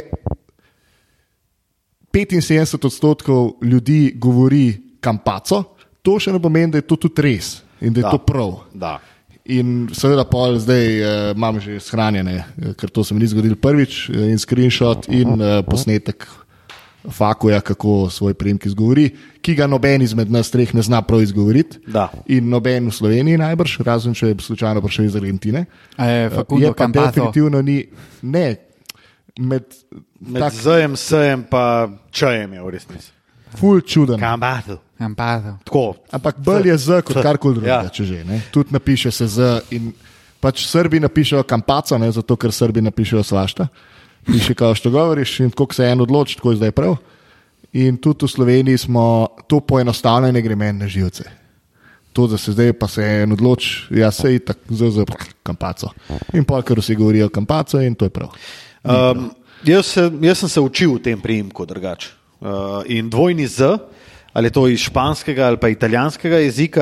75% ljudi govori Campazzo, to še ne pomeni, da je to tudi res in da je to prav. Da. In seveda pol zdaj imam že shranjene, ker to se mi ni zgodilo prvič, in screenshot in posnetek Fakuja, kako svoj priimek izgovori, ki ga noben izmed nas treh ne zna prav izgovoriti. Da. In noben v Sloveniji najbrž, razen če je slučajno prišel iz Argentine. Facundo Campazzo. Definitivno ni, ne, med Z-jem, S-jem pa Č-jem je v resnici. Ful čuden. Campazzo. Tako. Ampak bolj je Z kot karkoli drugega, če že. Ne? Tudi napiše se Z in pač Srbi napišejo Campazzo, ne, zato ker Srbi napišejo svašta. Piše, kao što govoriš in tako se en odloči, tako je zdaj prav. In tudi v Sloveniji smo to poenostavljeno ne gre meni na živce. To, da se zdaj pa se en odloči, ja se je tako Z Campazzo. In pol, ker vsi govorijo Campazzo in to je prav. Jaz sem se učil v tem priimku drugače. In dvojni Z ali je to iz španskega ali pa italijanskega jezika,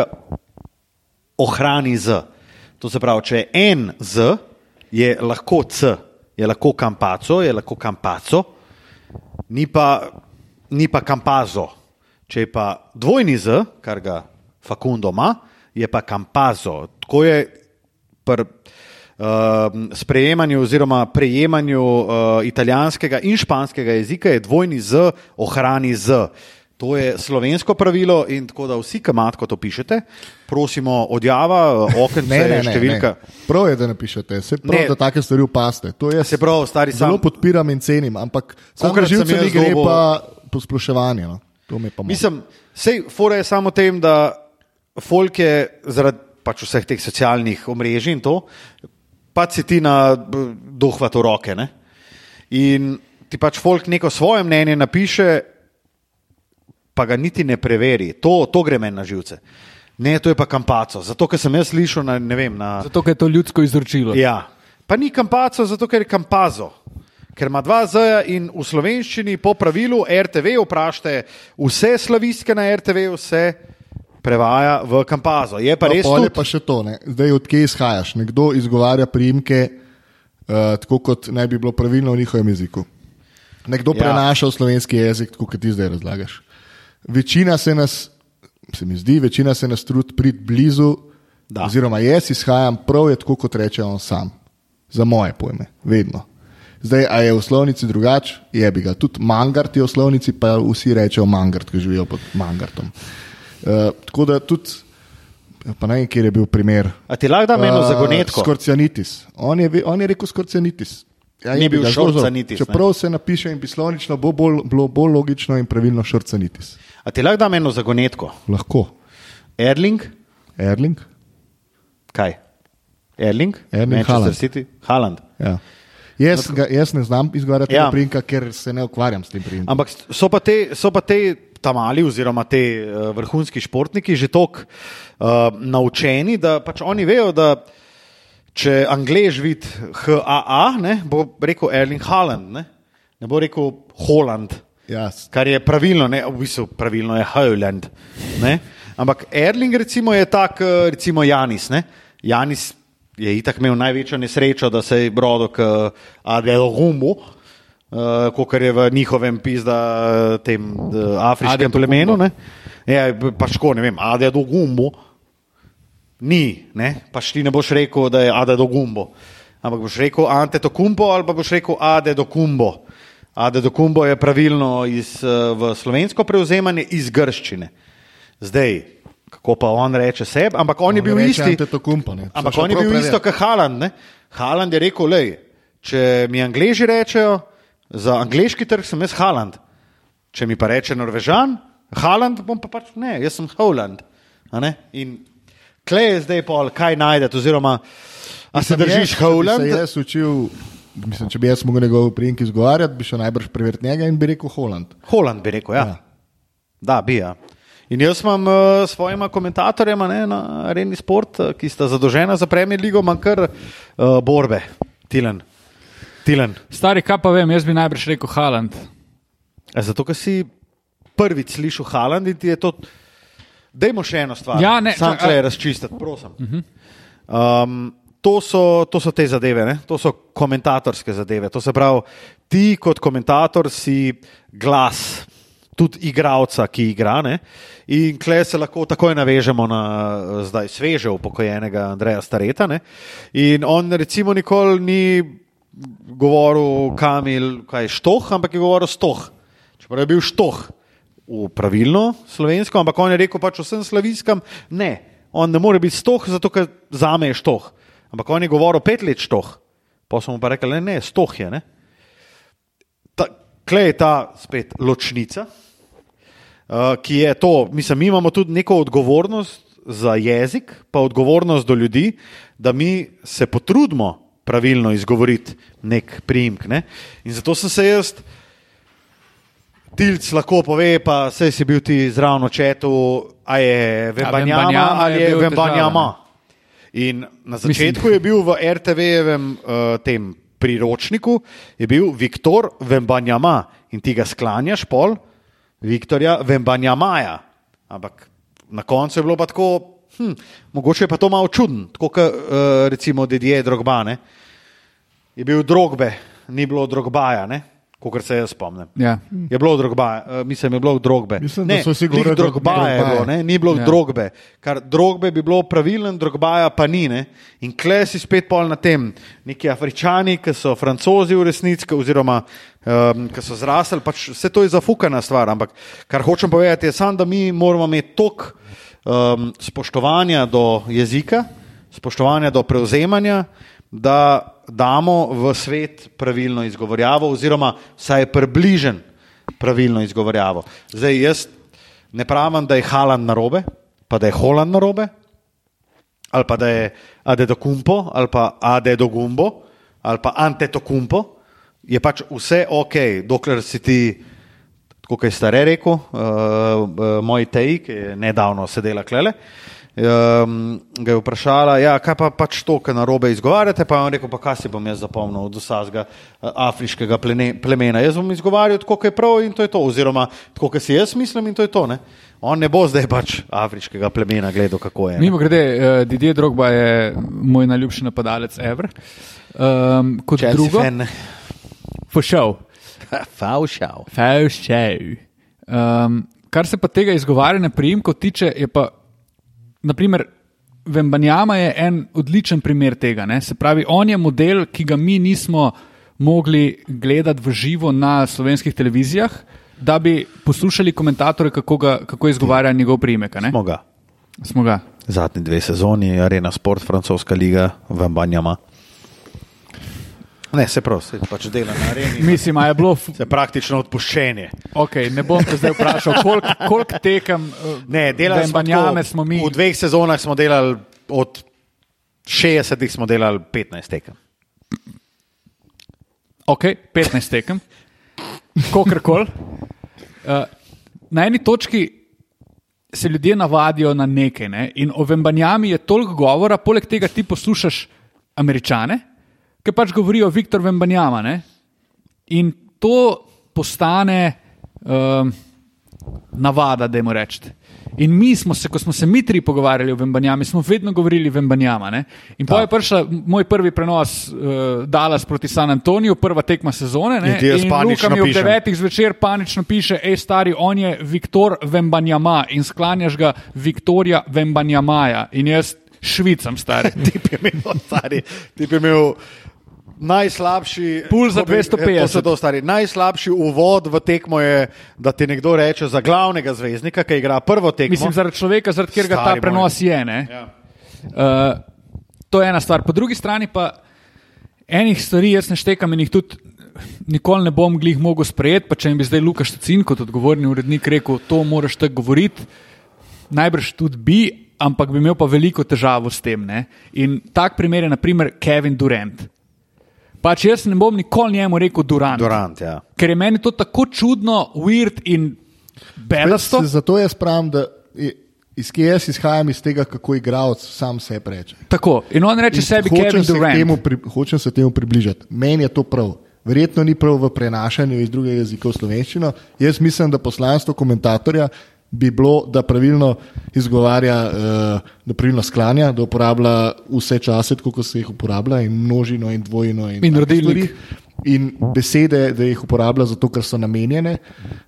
ohrani z. To se pravi, če je en z, je lahko c, je lahko campazo, je lahko campazo, ni pa campazo. Če je pa dvojni z, kar ga Facundo ima, je pa campazo. Tako je pri sprejemanju oziroma prejemanju italijanskega in španskega jezika je dvojni z, ohrani z. To je slovensko pravilo in tako da vsi, ki matko to pišete, prosimo odjava, okence, številka. Prav je, da napišete, se prav, da take stvari upaste. To je se prav, stari zelo podpiram in cenim, ampak samo živce mi gre pa posploševanje. No. To mi pa mislim, sej fora je samo tem, da folk je zaradi pač vseh teh socialnih omrežij in to, pa si ti na dohvat v roke. Ne? In ti pač folk neko svoje mnenje napiše, pa ga niti ne preveri. To gre meni na živce. Ne, to je pa campazo. Zato, ker sem jaz slišal Zato, ker je to ljudsko izročilo. Ja. Pa ni campazo, zato, ker je campazo. Ker ima dva z-ja in v slovenščini po pravilu RTV vprašate vse slavistke na RTV, vse prevaja v campazo. Je pa res tudi... pa še to, ne? Zdaj odkje izhajaš? Nekdo izgovarja priimke tako, kot naj bi bilo pravilno v njihovem jeziku. Nekdo prenaša v slovenski jezik, tako kot ti zdaj razlagaš. Večina se nas trudi priti blizu, oziroma jaz izhajam, prav je tako, kot reče on sam. Za moje pojme, vedno. Zdaj, a je v slovnici drugač? Je bi ga. Tudi Mangart je v slovnici, pa vsi rečejo Mangart, ki živijo pod Mangartom. Tako da tudi, pa ne vem, kjer je bil primer. A ti lahko dam eno zagonetko? Skorcianitis. On je rekel Skorcianitis. Ja, ni bil šorcanitis. Čeprav se napiše in bislovnično, bilo bolj logično in pravilno šorcanitis. A ti lahko dam eno zagonetko? Lahko. Erling? Kaj? Erling Haaland. City? Haaland. Ja. Jaz ne znam izgovarjati tega priimka, ker se ne ukvarjam s tem priimkom. Ampak so pa te tamali oziroma te vrhunski športniki že toliko naučeni, da pač oni vejo, da če Anglež vidi HAA, ne, bo rekel Erling Haaland, ne bo rekel Holland, kar je pravilno, ne, v bistvu pravilno je Haaland. Ampak Erling recimo je tak, recimo Janis. Ne. Janis je itak imel največjo nesrečo, da se je brodil k Adegumbo, kakor je v njihovem pizda tem afriškem plemenu. Ne. Ja, pač ko, ne vem, Adegumbo. Ni, ne? Pač ti ne boš rekel, da je Adegumbo, ampak boš rekel Antetokounmpo ali pa boš rekel Adetokounmpo. Adetokounmpo je pravilno v slovensko prevzemanje iz grščine. Zdaj, kako pa on reče sebi, ampak on je bil isti. Ampak on je bil isto kot Haaland. Ne? Haaland je rekel, lej, če mi Angleži rečejo, za angleški trg sem jaz Haaland. Če mi pa reče Norvežan, Haaland, bom pa pač ne, jaz sem Haaland. In kle je zdaj pol, kaj najdete, oziroma a se držiš Haaland? Se jaz učil, mislim, če bi jaz mogel njegov priimk izgovarjati, bi šel najbrž preveriti njega in bi rekel Haaland. Haaland bi rekel, ja. Da, bi, ja. In jaz imam svojima komentatorjema na Areni Sport, ki sta zadolžena za Premier Ligo, imam kar borbe. Tilen. Stari, kaj pa vem, jaz bi najbrž rekel Haaland. Zato, ker si prvič slišal Haaland in ti je to... Dajmo še eno stvar, sam tle razčistiti, prosim. To so te zadeve, ne? To so komentatorske zadeve. To se pravi, ti kot komentator si glas tudi igralca, ki igra, ne? In tle se lahko takoj navežemo na zdaj sveže upokojenega Andreja Stareta. Ne? In on recimo nikoli ni govoril Kamil, kaj Štoh, ampak je govoril Stoh. Čeprav je bil Štoh. V pravilno slovensko, ampak on je rekel pač vsem slaviskam, ne, on ne more biti Stoh, zato ker zame je Štoh. Ampak on je govoril 5 let Štoh. Pa smo mu pa rekli, ne, Stoh je. Ne? Kle je ta spet ločnica, ki je to, mislim, mi imamo tudi neko odgovornost za jezik, pa odgovornost do ljudi, da mi se potrudimo pravilno izgovoriti nek priimk. Ne? In zato sem se jaz Tilc lahko pove, pa sej si bil ti zraven v četu, a je Wembanyama ali je Wembanyama. In na začetku je bil v RTV-evem tem priročniku, je bil Viktor Wembanyama in ti ga sklanjaš pol Viktorja Wembanyamaja. Ampak na koncu je bilo pa tako, mogoče je pa to malo čudno, tako kot recimo Didier Drogba, ne? Je bil Drogbe, ni bilo Drogbaja, ne? Kakor se jaz spomnim. Ja. Je bilo Drogba, mislim, je bilo Drogbe. Mislim, da so vsi govorili Drogba je bilo, ne? Ni bilo Drogbe. Kar Drogbe bi bilo pravilen, Drogbaja pa ni, ne? In kle si spet pol na tem. Neki Afričani, ki so Francozi v resnici, oziroma ki so zrasli, pač vse to je zafukana stvar, ampak kar hočem povedati je samo, da mi moramo imeti toliko spoštovanja do jezika, spoštovanja do prevzemanja, da damo v svet pravilno izgovorjavo oziroma vsaj približen pravilno izgovorjavo. Zdaj jaz ne pravim, da je Haaland narobe, pa da je Holland narobe, ali pa da je Adetokumpo, ali pa Adedogumbo, ali pa Antetokumpo, je pač vse ok, dokler si ti, tako je stare rekel, moj Tej, ki je nedavno sedela klele, ga je vprašala, ja, kaj pa pač to, kaj narobe izgovarjate, pa je on rekel, pa kaj si bom jaz zapomnil od vsega afriškega plemena. Jaz bom izgovarjal tako, kaj je prav in to je to, oziroma tako, kaj si jaz mislim in to je to, ne. On ne bo zdaj pač afriškega plemena gledal, kako je. Mimo grede, Didier Drogba je moj najljubši napadalec ever. Kot Chelsea drugo, fan. Faušal. Kar se pa tega izgovarjanja priimkov tiče, je pa naprimer, Wembanyama je en odličen primer tega. Ne? Se pravi, on je model, ki ga mi nismo mogli gledati v živo na slovenskih televizijah, da bi poslušali komentatore, kako izgovarja njegov priimek. Smo ga. Zadnji 2 sezoni, Arena Sport, francoska liga, Wembanyama. Ne, se prav, se pač dela na areni. Mislim, je bilo... Se praktično odpuščenje. Ok, ne bom te zdaj vprašal, koliko tekem Wembanyame smo mi... V 2 sezonah smo delali, od 60 smo delali 15 tekem. Ok, 15 tekem. Kakorkoli. Na eni točki se ljudje navadijo na nekaj, ne? In o Wembanyami je toliko govora, poleg tega ti poslušaš Američane, ki pač govorijo Viktor Wembanyama, ne? In to postane navada, dajmo reči. In mi smo se, ko smo se mi tri pogovarjali o Wembanyami, smo vedno govorili Wembanyama, ne? In pa je prišel moj prvi prenos Dallas proti San Antoniju, prva tekma sezone, ne? In Luka mi ob 9 zvečer panično piše, stari, on je Viktor Wembanyama in sklanjaš ga Viktorja Wembanyamaja. In jaz švicam, stari. Tip je imel najslabši pul za 250. Najslabši uvod v tekmo je, da ti nekdo reče za glavnega zvezdnika, ki igra prvo tekmo. Mislim, zaradi človeka, zaradi katerega ta prenos je. Ne? Ja. To je ena stvar. Po drugi strani pa enih stvari jaz ne štekam in jih tudi nikoli ne bom glih mogel sprejeti, pa če mi bi zdaj Luka Štacin kot odgovorni urednik rekel, to moraš tako govoriti, najbrž tudi bi, ampak bi imel pa veliko težavo s tem. Ne? In tak primer je naprimer Kevin Durant. Pač jaz ne bom nikoli njemu rekel Durant, ja. Ker je meni to tako čudno, weird in bedasto. Zato jaz pravim, da jaz izhajam iz tega, kako igralec sam sebi reče. Tako, in on reče sebi Kevin Durant. Hočem se temu približati. Meni je to prav. Verjetno ni prav v prenašanju iz drugega jezika v slovenščino. Jaz mislim, da poslanstvo komentatorja bi bilo, da pravilno izgovarja, da pravilno sklanja, da uporablja vse čase, kako se jih uporablja, in množino, in dvojino, in rodilnik. In besede, da jih uporablja zato, ker so namenjene.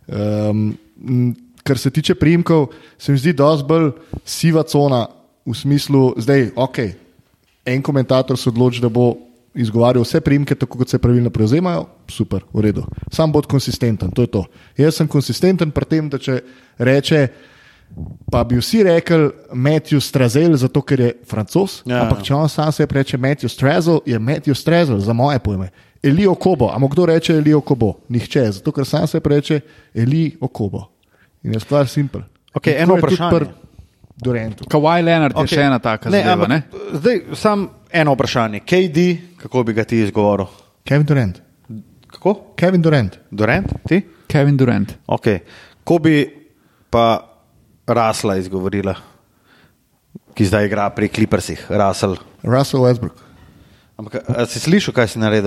Kar se tiče priimkov, se mi zdi dosti bolj siva cona v smislu, zdaj, ok, en komentator se odloči, da bo izgovarjal vse priimke, tako kot se pravilno prevzemajo, super, v redu. Sam bod konsistenten, to je to. Jaz sem konsistenten pri tem, da če reče, pa bi vsi rekli Matthew Strazel, zato ker je Francoz, ampak če on sam se reče Matthew Strazel, je Matthew Strazel, za moje pojme. Eli Okobo, a kdo reče Eli Okobo? Nihče, zato ker sam se reče Eli Okobo. In je stvar simpel. Ok, eno vprašanje. Kawhi Leonard je še ena taka zadeva, ne? Zdaj, sam eno vprašanje. KD, kako bi ga ti izgovoril? Kevin Durant. Kako? Kevin Durant. Durant, ti? Kevin Durant. Ok. Ko bi pa Russella izgovorila, ki zdaj igra pri Clippersih, Russell Westbrook. Ampak, si slišal, kaj si naredil?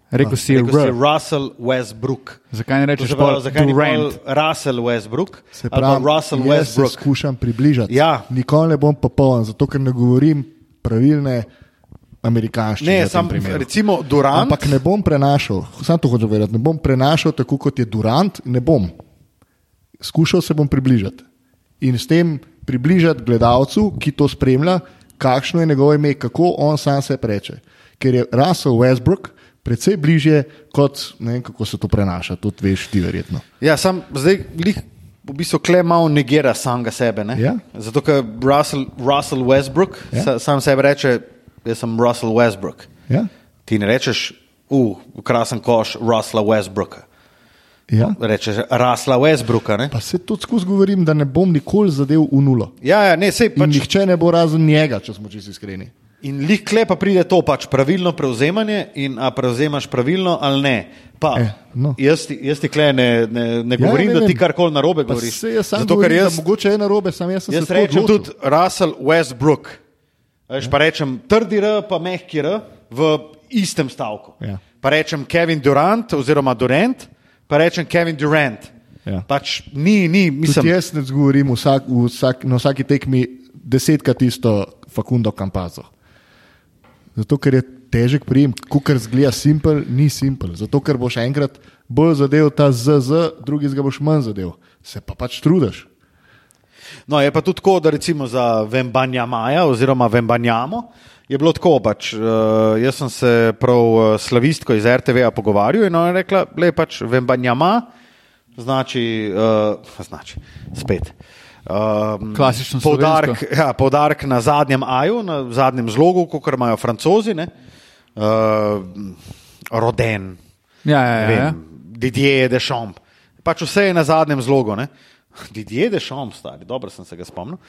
Rekel si Russell Westbrook. Zakaj ne rečeš Durant? Russell Westbrook. Se pravi, Russell jaz Westbrook. se skušam približati. Ja. Nikoli ne bom popoln, zato ker ne govorim pravilne amerikanščine. Ne, sam recimo Durant. Ampak ne bom prenašal, sam to hočem povedati, ne bom prenašal tako, kot je Durant, ne bom. Skušal se bom približati. In s tem približati gledalcu, ki to spremlja, kakšno je njegovo ime, kako on sam se reče. Ker je Russell Westbrook precej bližje, kot ne vem, kako se to prenaša, tudi veš ti verjetno. Ja, sam zdaj v bistvu kle malo negira samega sebe, ne? Ja. Zato, ker Russell Westbrook sam sebe reče, jaz sem Russell Westbrook. Ja? Ti ne rečeš, krasen koš Russella Westbrooka. Ja? Rečeš Russella Westbrooka, ne? Pa se tudi skozi govorim, da ne bom nikoli zadev v nulo. Ja, ne, sej In nihče ne bo razen njega, če smo čisto iskreni. In lih kle pa pride to pač pravilno prevzemanje in a prevzemaš pravilno ali ne. Pa, no. jaz ti kle ne govorim, da ti karkoli narobe govoriš. Se jaz sam zato, govorim, jaz, da mogoče je narobe, sam jaz sem se jaz tako rečem odločil. tudi Russell Westbrook. Veš, pa rečem trdi R pa mehki R v istem stavku. Ja. Pa rečem Kevin Durant oziroma Durant, pa rečem Kevin Durant. Ja. Pač ni, mislim. Tudi jaz ne zgovorim na vsaki tekmi 10krat isto Facundo Campazzo. Zato, ker je težek prijem, kukar zgleda simpel, ni simpel. Zato, ker boš enkrat bolj zadev ta ZZ, drugi ga boš manj zadev. Se pa pač trudiš. No, je pa tudi tako, da recimo za Wembanyamaja oziroma Wembanyamo je bilo tako, pač, jaz sem se prav slavistko iz RTV-a pogovarjal in ona je rekla, le pač Wembanyama znači spet. Klasično poudarek na zadnjem aju, na zadnjem zlogu, kot imajo Francozi, ne? Roden, Didier Deschamps. Pač vse je na zadnjem zlogu. Ne? Didier Deschamps, stari, dobro sem se ga spomnil.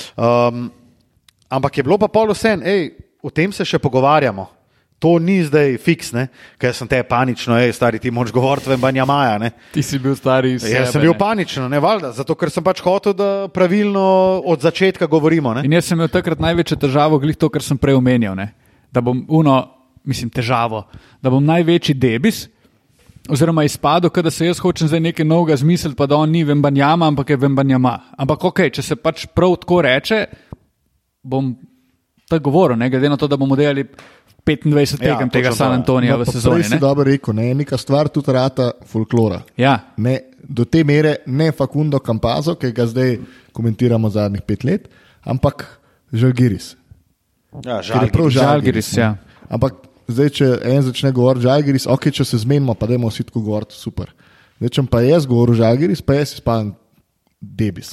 Ampak je bilo pa pol vsem, o tem se še pogovarjamo. To ni zdaj fiks, ker sem te panično, stari, ti moraš govoriti Wembanyamaja, ne. Ti si bil stari iz sebe. Jaz sem bil panično, ne valjda, zato ker sem pač hotel, da pravilno od začetka govorimo, ne. In jaz sem imel takrat največjo težavo, glih to, kar sem prej omenjal, ne. Da bom težavo, da bom največji debis, oziroma izpadel, da se jaz hočem zdaj nekaj novega zmisliti, pa da on ni Wembanyama, ampak je Wembanyama. Ampak če se pač prav tako reče, bom tako govoril, ne, glede na to, da bomo delali 25 tekem tega San Antonija v sezoni. Prej si dobro rekel, neka stvar tudi rata folklora. Ja. Ne, do te mere ne Facundo Campazzo, ki ga zdaj komentiramo zadnjih 5 let, ampak Žalgiris. Ja, Žalgiris, ja. Ampak zdaj, če en začne govoriti Žalgiris, če se zmenimo, pa dajmo vsi tako govoriti, super. Zdaj, če pa jaz govorim Žalgiris, pa jaz izpadam debis.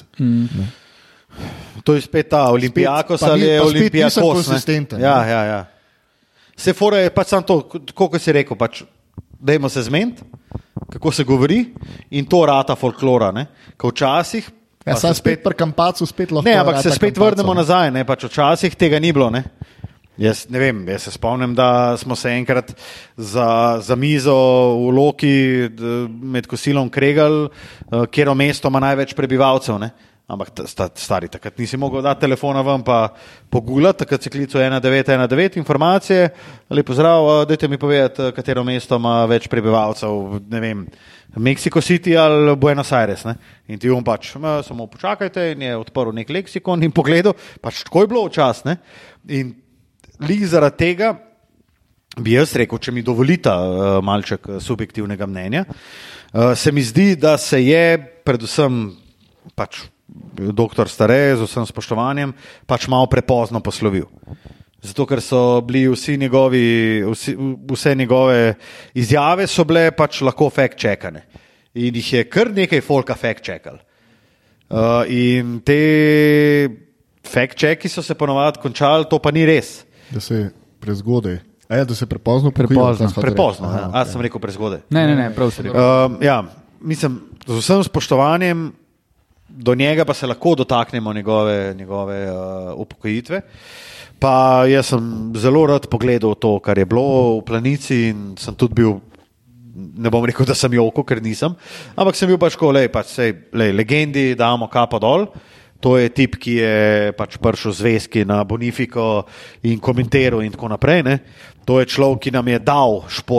To je spet ta Olimpijakos ali je Olimpijakos. Ja. Se fora je pač samo to, kot si rekel, pač, dajmo se zmeniti, kako se govori in to rata folklora, ne, ko včasih... Ja, sam spet pri Campazzu spet lahko... Ne, ampak se spet vrnemo nazaj, ne, pač včasih tega ni bilo, ne. Jaz ne vem, jaz se spomnim, da smo se enkrat za mizo v Loki med kosilom kregali, kjero mesto ima največ prebivalcev, ne. Ampak stari, takrat nisi mogel dati telefona ven pa pogulati, takrat si klical 1919 informacije, lepo zdrav, dajte mi povedati, katero mesto ima več prebivalcev, ne vem, Mexico City ali Buenos Aires, ne? In ti pač, samo počakajte in je odprl nek leksikon in pogledal, pač tako je bilo včas, ne? In lih zaradi tega bi jaz rekel, če mi dovolita malček subjektivnega mnenja, se mi zdi, da se je predvsem pač doktor Stare, z vsem spoštovanjem, pač malo prepozno poslovil. Zato, ker so bili vse njegove izjave so bile pač lahko fact-checkane. In jih je kar nekaj folka fact-checkal. In te fact-checki so se ponovadi končali, to pa ni res. Da se prezgodaj. Da se prepozno prepozno. Prepozno, sem rekel prezgodaj. Ne, prav si rekel. Mislim, z vsem spoštovanjem do njega pa se lahko dotaknemo njegove upokojitve. Pa jaz sem zelo rad pogledal to, kar je bilo v Planici in sem tudi bil, ne bom rekel, da sem joko, ker nisem, ampak sem bil pač legendi, damo kapo dol. To je tip, ki je pač prišel zvezki na Bonifiko in komentiral in tako naprej. Ne? To je človek, ki nam je dal šport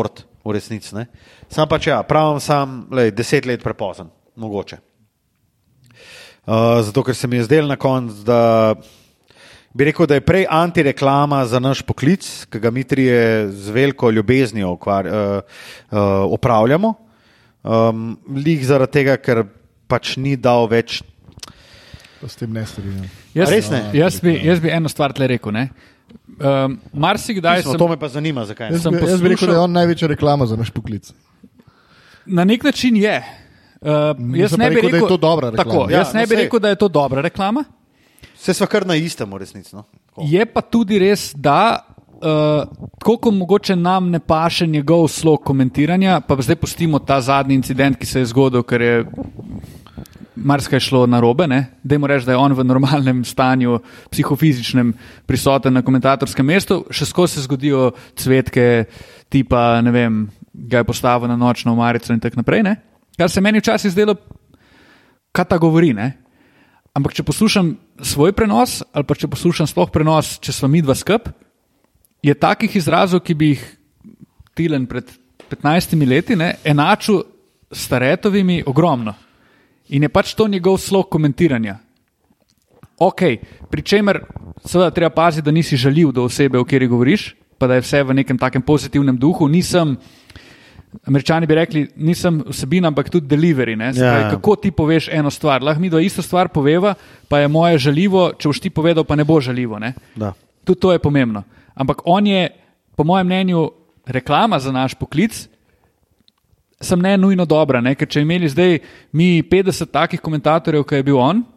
v resnici. Ne? Sam pač pravim sam, 10 let prepozen, mogoče. Zato, ker se mi je zdel na koncu, da bi rekel, da je prej antireklama za naš poklic, ki ga mi trije z veliko ljubeznijo opravljamo. Lik zaradi tega, ker pač ni dal več. S tem ne strinjam. Jaz bi eno stvar tle rekel. Marsikdaj to me pa zanima, zakaj. Jaz bi rekel, da je on največja reklama za naš poklic. Na nek način je. Jaz ne bi rekel, da je to dobra reklama. Tako, jaz ne bi rekel, da je to dobra reklama. Vse sva kar na istem, v resnici. No? Je pa tudi res, da koliko mogoče nam ne paše njegov slog komentiranja, pa zdaj pustimo ta zadnji incident, ki se je zgodil, ker je marsikaj šlo narobe. Dajmo reči, da je on v normalnem stanju, psihofizičnem, prisoten na komentatorskem mestu, še skozi se zgodijo cvetke, tipa, ne vem, ga je postavil na nočno omarico in tako naprej. Kar se meni včasih zdelo, kaj ta govori, Ampak če poslušam svoj prenos, ali pa če poslušam sploh prenos, če sva mi dva skup, je takih izrazov, ki bi jih Tilen pred 15 leti enačil s Staretovimi ogromno. In je pač to njegov slog komentiranja. Ok, pri čemer seveda treba paziti, da nisi žaljiv do osebe, o kateri govoriš, pa da je vse v nekem takem pozitivnem duhu. Američani bi rekli, nisem vsebina, ampak tudi delivery. Kako ti poveš eno stvar? Lahko mi dva isto stvar poveva, pa je moje žaljivo, če boš ti povedal, pa ne bo žaljivo. Tudi to je pomembno. Ampak on je, po mojem mnenju, reklama za naš poklic, sem ne nujno dobra, ker če imeli zdaj mi 50 takih komentatorjev, ki je bil on,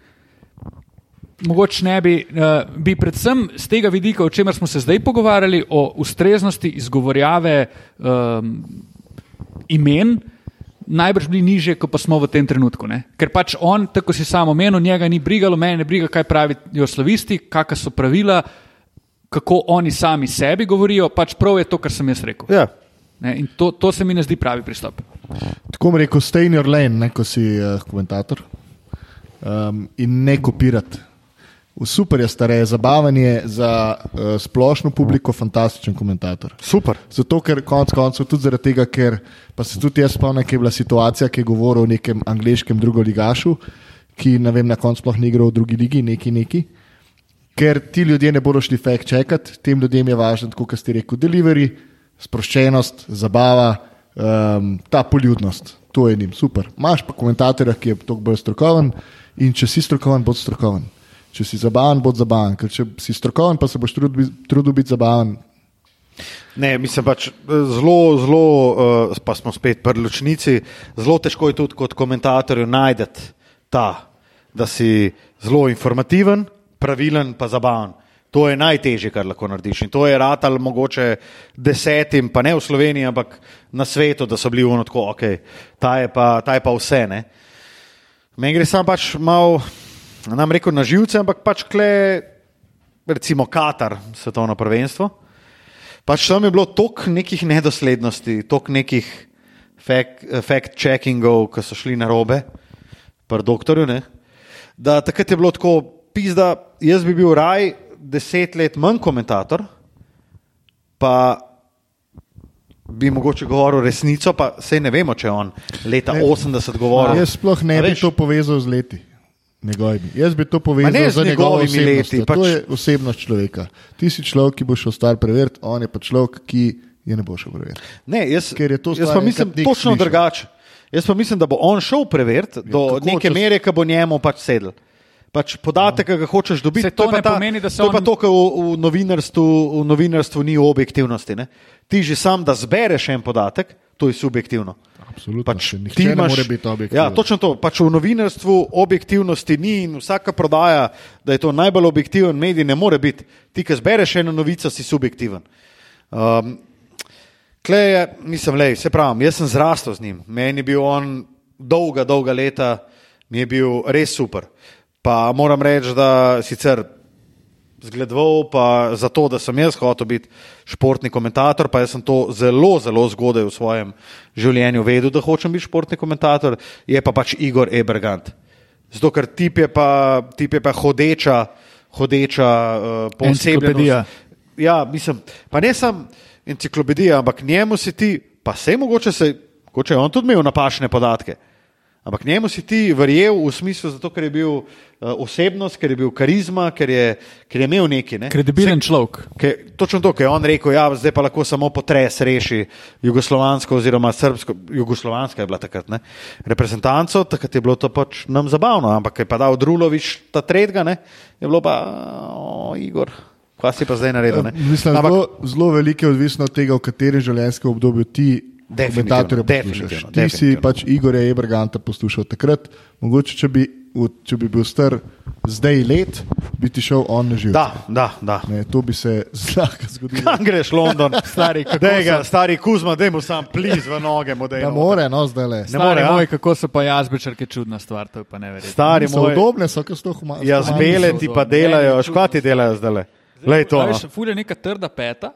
mogoče ne bi predvsem z tega vidika, o čemer smo se zdaj pogovarjali, o ustreznosti izgovorjave imen, najbrž bili nižje, kot pa smo v tem trenutku. Ker pač on, tako si samo omenil, njega ni brigalo, mene ne briga, kaj pravijo slovisti, kakšna so pravila, kako oni sami sebi govorijo, pač prav je to, kar sem jaz rekel. Ja. In to se mi ne zdi pravi pristop. Tako mi rekel, stay in your lane, ko si komentator, in ne kopirati. Super je stareje, zabaven je za splošno publiko, fantastičen komentator. Super. Zato, ker konec koncev tudi zaradi tega, ker pa se tudi jaz spomnim, ker je bila situacija, ki je govoril o nekem angleškem drugoligašu, ki ne vem, na koncu sploh ni igral v drugi ligi, neki. Ker ti ljudje ne bodo šli fact checkati, tem ljudem je važno, tako kot ste rekel, delivery, sproščenost, zabava, ta poljudnost. To je njim super. Imaš pa komentatorja, ki je toliko bolj strokoven, in če si strokoven, bod strokoven. Če si zabaven, bod zabaven, ker če si strokoven, pa se boš trudil biti zabaven. Ne, mislim pač zelo, pa smo spet pri ločnici, zelo težko je tudi kot komentatorju najdeti da si zelo informativen, pravilen pa zabaven. To je najtežje, kar lahko narediš. In to je ratal mogoče 10, pa ne v Sloveniji, ampak na svetu, da so bili ono tako, ok, ta je pa vse. Meni gre sam pač malo, nam rekel na živce, ampak pač recimo Katar, svetovno prvenstvo, pač tam je bilo toliko nekih nedoslednosti, toliko nekih fact-checkingov, ki so šli narobe, pri doktorju, da takrat je bilo tako, pizda, jaz bi bil raj 10 let manj komentator, pa bi mogoče govoril resnico, pa sej ne vemo, če je on leta 80 govoril. Jaz sploh ne bi to povezal z leti. Jaz bi to povezal z njegovo osebnostjo. To je osebnost človeka. Ti si človek, ki bo šel stvar preveriti, on je pa človek, ki je ne bo šel preveriti. Ne, jaz pa mislim točno drugače. Jaz pa mislim, da bo on šel preveriti do neke mere, ki bo njemu pač sedel. Pač podatek, ki ga hočeš dobiti, to je pa to, kar v novinarstvu ni objektivnosti. Ti že sam, da zbereš en podatek, to je subjektivno. Absolutno, pač nihče ne more biti objektivno. Ja, točno to. Pač v novinarstvu objektivnosti ni in vsaka prodaja, da je to najbolj objektiven medij, ne more biti. Ti, ki zbereš eno novico, si subjektiven. Se pravim, jaz sem zrastel z njim. Meni je bil on dolga leta, mi je bil res super. Pa moram reči, da sicer zgledoval pa za to, da sem jaz hotel biti športni komentator, pa jaz sem to zelo zgodaj v svojem življenju vedel, da hočem biti športni komentator, je pa pač Igor Ebergant. Zato, ker tip je pa hodeča posebnost. Enciklopedija. Ja, mislim, pa ne sam enciklopedija, ampak njemu si ti, pa mogoče je on tudi imel napačne podatke. Ampak njemu si ti verjel v smislu zato, ker je bil osebnost, ker je bil karizma, ker je imel neki. Ne? Kredibilen človek. Točno to, ker je on rekel, ja, zdaj pa lahko samo potres reši jugoslovansko oziroma srbsko, jugoslovanska je bila takrat, ne? Reprezentanco, takrat je bilo to pač nam zabavno, ampak je pa dal Drulovič ta tretjega, ne? Je bilo pa, Igor, kaj si pa zdaj naredil? Ne? Mislim, zelo veliko je odvisno od tega, v katerem življenjskem obdobju ti komentatorje poslušaš. Ti si pač Igorja Eberganta poslušal takrat, mogoče, če bi bil star zdaj let, bi ti šel on na živce. Da. Ne, to bi se zlahka zgodilo. Kam greš, London? Stari Kuzma, daj mu sam pliz v noge. Ne more, no, zdaj le. Stari moj, kako so pa jazbečarke čudna stvar, to je pa neverjetno. Stari moj. Udobne so, ker so to humane. Jazbele ti pa delajo, škva ti delajo zdaj le. Lej to. Ful je neka trda peta.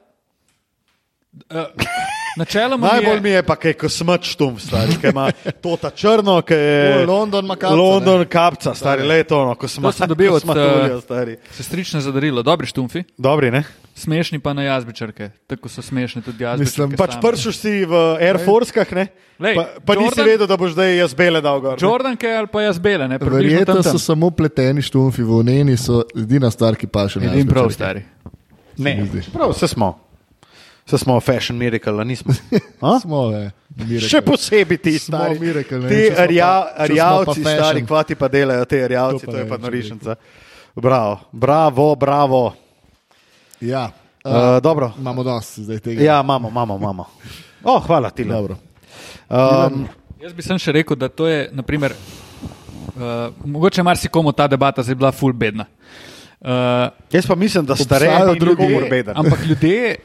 Najbolj mi je pa kaj smrt štum, stari, ki ima to ta črno, ki je London kapca, stari, leto, ko smo to dobil od sestrične zadarilo. Dobri štumfi. Dobri, ne? Smešni pa na jazbečarke, tako so smešni tudi jazbečarke. Pač pršuš si v Air Force-kah, ne? Pa nisi vedel, da boš zdaj jazbele dal gor. Jordanke ali pa jazbele, ne? Verjetno so samo pleteni štumfi, volneni so edina stvar, ki paše na jazbečarke. Edin prav, stari. Ne, prav, vse smo fashion miracle, a nismo? Smo, miracle. Še posebej ti, stari. Ti arjavci, stari, kvati pa delajo, ti arjavci, to je pa norišnica. Bravo. Ja. Dobro. Imamo dosti zdaj tega. Ja, imamo. Hvala ti. Dobro. Jaz bi sem še rekel, da to je, naprimer, mogoče marsikomu ta debata zdaj bila ful bedna. Jaz pa mislim, da starejši drugomor beden. Ampak ljudje,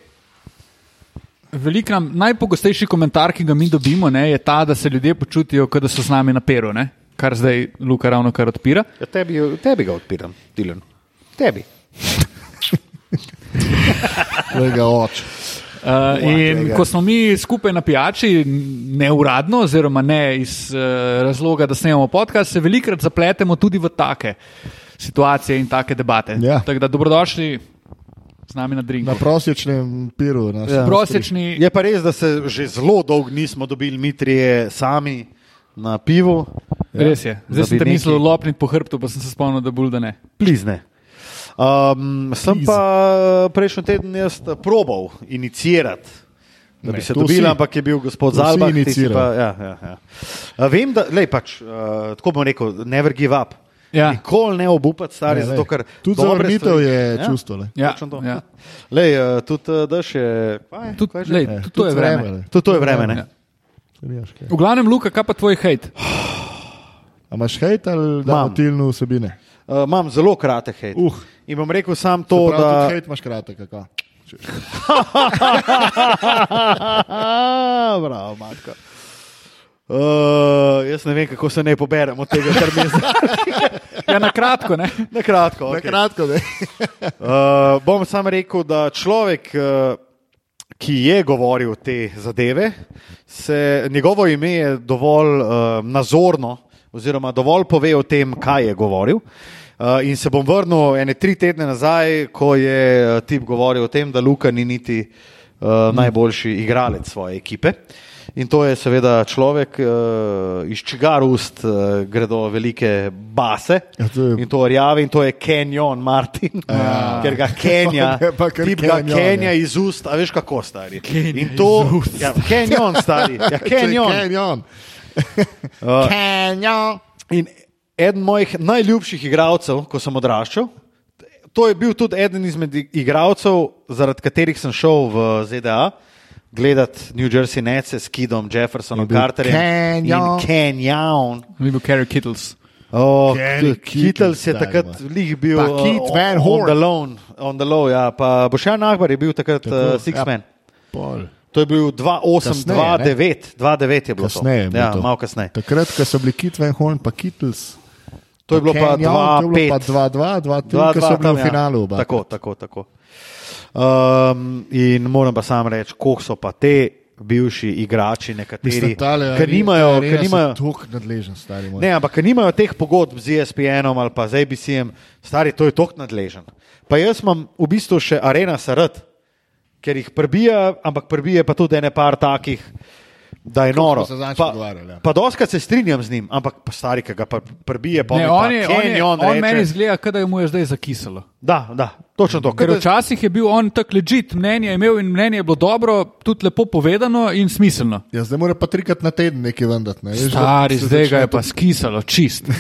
najpogostejši komentar, ki ga mi dobimo, ne, je ta, da se ljudje počutijo, kot da so z nami na peru, ne? Kar zdaj Luka ravno kar odpira. Ja, tebi ga odpiram, Dylan. Tebi. Lega oč. Ko smo mi skupaj na pijači, neuradno, oziroma ne iz razloga, da snemamo podcast, se velikrat zapletemo tudi v take situacije in take debate. Ja. Tako da dobrodošli z nami na drinku. Na prosječnem piru. Je pa res, da se že zelo dolgo nismo dobili mi trije sami na pivu. Ja. Res je. Zdaj sem te mislil lopniti po hrbtu, pa sem se spomnil, da bolj da ne. Plizne. Sem pa prejšnji teden jaz probal inicirati, da bi se dobili, ampak je bil gospod Zalbah. Vem, da, tako bom rekel, never give up. Ja. Nikoli ne obupati, stari, zato ker tudi zavrnitev je čustvo. Ja. Tudi daš je... Tudi to je vreme. Tudi to je vreme, ne? V glavnem, Luka, kaj pa tvoj hejt? A imaš hejt ali da motilno vsebine? Imam zelo kratek hejt. In bom rekel sam to, da... Tudi hejt imaš kratek, kako? Bravo, matko. Jaz ne vem, kako se ne poberem od tega, kar mi je zdaj. Ja, na kratko, ne? Na kratko, okay. Na kratko, ne. Bom sam rekel, da človek, ki je govoril te zadeve, njegovo ime je dovolj nazorno, oziroma dovolj pove o tem, kaj je govoril. In se bom vrnil 3 tedne nazaj, ko je tip govoril o tem, da Luka ni niti najboljši igralec svoje ekipe. In to je seveda človek, iz čigar ust gredo velike base, in to rjave, in to je Kenyon Martin, ker ga Kenja, tip ga Kenja iz ust, a veš kako, stari? In to, Kenyon, stari, Kenyon. In eden mojih najljubših igralcev, ko sem odraščal, to je bil tudi eden izmed igralcev, zaradi katerih sem šel v ZDA, gledati New Jersey Nets s Kidom, Jeffersonom, Carterjem in Kenyon. Ni bil Kerry Kittles. Kittles je takrat bil on the low, ja, pa Bošan Akbar je bil takrat six man. To je bil 2-8-2-9. 2-9 je bilo kasneje. Ja, malo kasneje. Takrat, ko so bili Kit Van Horn pa Kittles. To je bilo pa 2-5. 2-2, 2-3, ko so bili v finalu. Tako. In moram pa sam reči, koliko so pa te bivši igrači nekateri, ker nimajo ne, ampak ker nimajo teh pogodb z ESPN-om ali pa z ABC-em, stari, to je tok nadležen. Pa jaz imam v bistvu še Arena Sarat, ker jih prbija, ampak prbije pa tudi ene par takih, da je noro. smo se zadnjič pogovarjali, ja. Pa doskrat se strinjam z njim, ampak pa stari, ki ga prbije, pa on meni izgleda, da mu je zdaj zakisalo. Da, točno to. Ker včasih je bil on tak legit, mnenje je imel in mnenje je bilo dobro, tudi lepo povedano in smiselno. Ja, zdaj mora pa 3-krat na teden nekaj vendati. Ne? Stari, zdaj ga je pa skisalo, čist.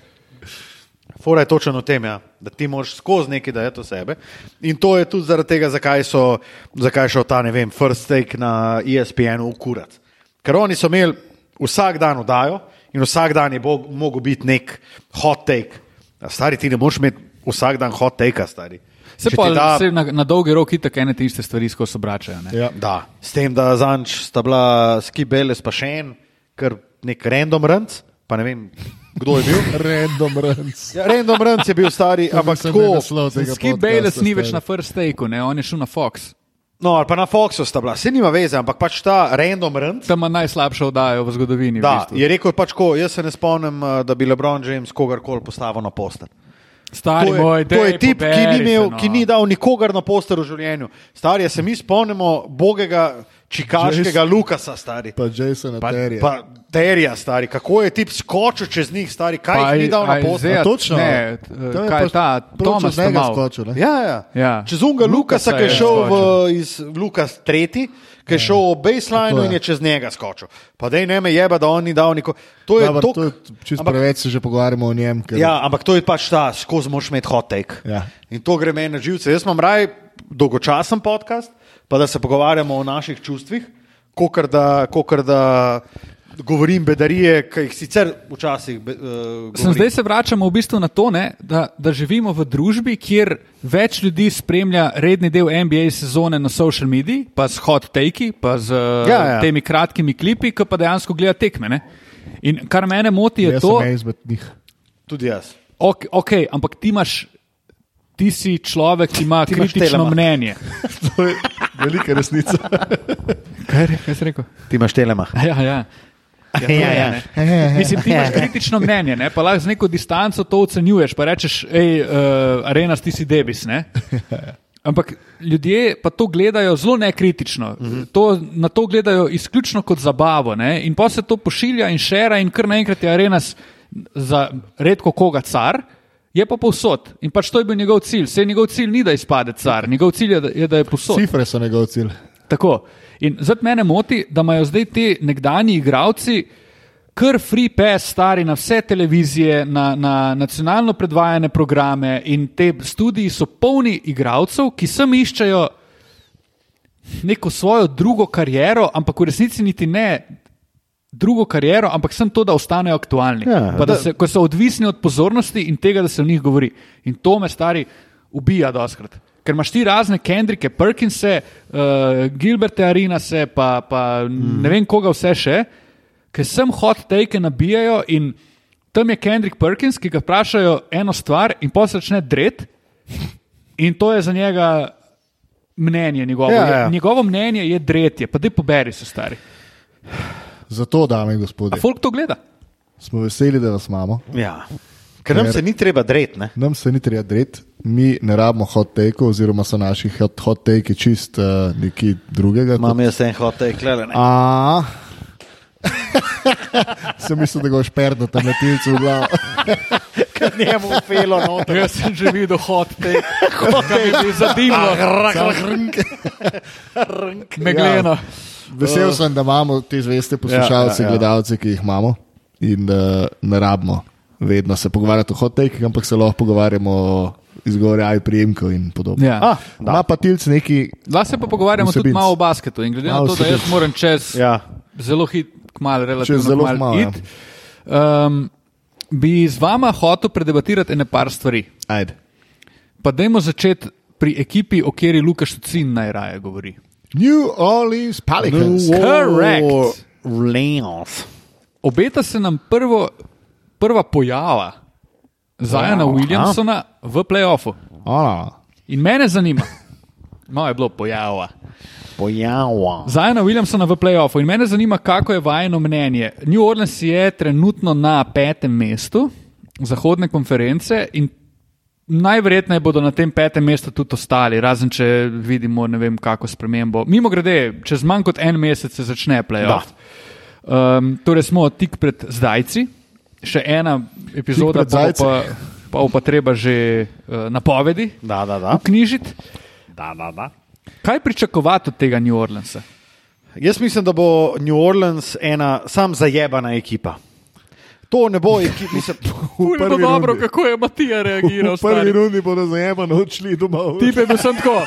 Fora je točno v tem, ja, da ti moraš skozi nekaj dajati v sebe. In to je tudi zaradi tega, zakaj je šel ta, ne vem, First Take na ESPN-u v kurac. Ker oni so imeli vsak dan oddajo in vsak dan je mogel biti nek hot take. Stari, ti ne moreš imeti vsak dan hot take, stari. Se na dolgi rok itak ene te iste stvari skozi obračajo. Ja. Da, s tem, da zanč sta bila Skip Bayless pa še en, ker nek random runs, pa ne vem, kdo je bil. Random runs. Ja, random runs je bil stari, ampak tako. Skip Bayless ni več na First Take-u, on je šel na Fox. No, ali pa na Foxu sta bila, se nima veze, ampak pač ta random runs. Tam ima najslabšo oddajo v zgodovini. Da, v bistvu. je rekel pač ko, jaz se ne spomnim, da bi LeBron James kogarkoli postavil na poster. Stari moj, to je tip, ki ni dal nikogar na poster v življenju. Stari, se mi spomnimo bogega čikaškega Lukasa, stari. Pa Jasona Terija. Pa Terija, stari. Kako je tip skočil čez njih, stari, kaj jih ni dal na poster? Točno. Ne, kaj je ta Thomas Tamal. Skočil, ne? Ja. Čez unga Lukasa, ki je šel iz Lukas 3, ki je šel v baseline in je čez njega skočil. Pa dej ne me jeba, da on ni dal niko. To je čisto preveč se že pogovarjamo o njem. Ja, ampak to je pač ta, skozi moš imeti hot take. Ja. In to gre meni na živce. Jaz imam raj dolgočasen podcast, pa da se pogovarjamo o naših čustvih, kakor da govorim bedarije, ki jih sicer včasih govorim. Zdaj se vračamo v bistvu na to, ne, da živimo v družbi, kjer več ljudi spremlja redni del NBA sezone na social mediji, pa s hot takey, pa z temi kratkimi klipi, ki pa dejansko gleda tekme. Ne. In kar mene moti je to... Jaz sem izmed njih. Tudi jaz. Ok, ampak ti si človek, ki ima kritično mnenje. To je velika resnica. Kaj si rekel? Ti imaš Telemacha. Ja. Mislim, ti imaš kritično mnenje, ne? Pa lahko z neko distanco to ocenjuješ, pa rečeš, Arenas, ti si debis, ne? Ampak ljudje pa to gledajo zelo nekritično. Na to gledajo izključno kot zabavo, ne? In pa se to pošilja in šera in kar naenkrat je Arenas za redko koga car, je pa povsod. In pač to je bil njegov cilj. Sej njegov cilj ni, da izpade car, njegov cilj je, da je povsod. Cifre so njegov cilj. Tako. In zato mene moti, da imajo zdaj ti nekdanji igravci kar free pass stari na vse televizije, na nacionalno predvajane programe in te studiji so polni igravcev, ki sem iščejo neko svojo drugo kariero, ampak v resnici niti ne drugo kariero, ampak sem to, da ostanejo aktualni. Ja, pa ko so odvisni od pozornosti in tega, da se o njih govori. In to me stari ubija doskrat. Ker imaš ti razne Kendricke Perkinse, Gilberte Arenase, pa ne vem koga vse še, ki sem hot take nabijajo in tam je Kendrick Perkins, ki ga vprašajo eno stvar in potem se začne dret in to je za njega mnenje njegovo. Ja. Njegovo mnenje je dretje, pa daj poberi se, stari. Zato, dame in gospodje. A folk to gleda? Smo veseli, da vas imamo. Ja. Ker nam se ni treba dret, ne? Nam se ni treba dret. Mi ne rabimo hot take-ov, oziroma so naši hot take čist nekaj drugega. Imam jaz en hot take, lele, ne? Sem mislil, da ga boš perdal tam letilcu v glavo. Kad njemu ufelo noter. Jaz sem že videl hot take. Hot take je zadimlo. Megleno. Vesel sem, da imamo te zveste poslušalce, gledalce, ki jih imamo in ne rabimo vedno se pogovarjati o hot take, ampak se lahko pogovarjamo o izgovorjaju prijemkov in podobno. Ja. Ima pa tilc neki... Lahko se pa pogovarjamo tudi malo o basketu in glede na to, da jaz moram čez zelo relativno malo iti. Bi z vama hotel predebatirati ene par stvari. Ajde. Pa dajmo začeti pri ekipi, o kateri Lukaš Tucin najraje govori. New Orleans Pelicans. Correct. Orleans. Obeta se nam prva pojava Ziona Williamsona v play-offu. In mene zanima, malo je bilo pojava. Ziona Williamsona v play-offu. In mene zanima, kako je vajeno mnenje. New Orleans je trenutno na 5. mestu zahodne konference in najverjetneje bodo na tem 5. mestu tudi ostali, razen če vidimo ne vem kako spremembo. Mimo grede, čez manj kot en mesec se začne playoff. Torej smo tik pred zdajci, še ena epizoda pa treba že napovedi vknjižiti. Da. Kaj pričakovati od tega New Orleansa? Jaz mislim, da bo New Orleans ena sam zajebana ekipa. To ne bo ekipa, mislim, Pulno dobro, kako je Matija reagiral. V prvi rundi bodo zajebano odšli domov. Tipe bil sem tako.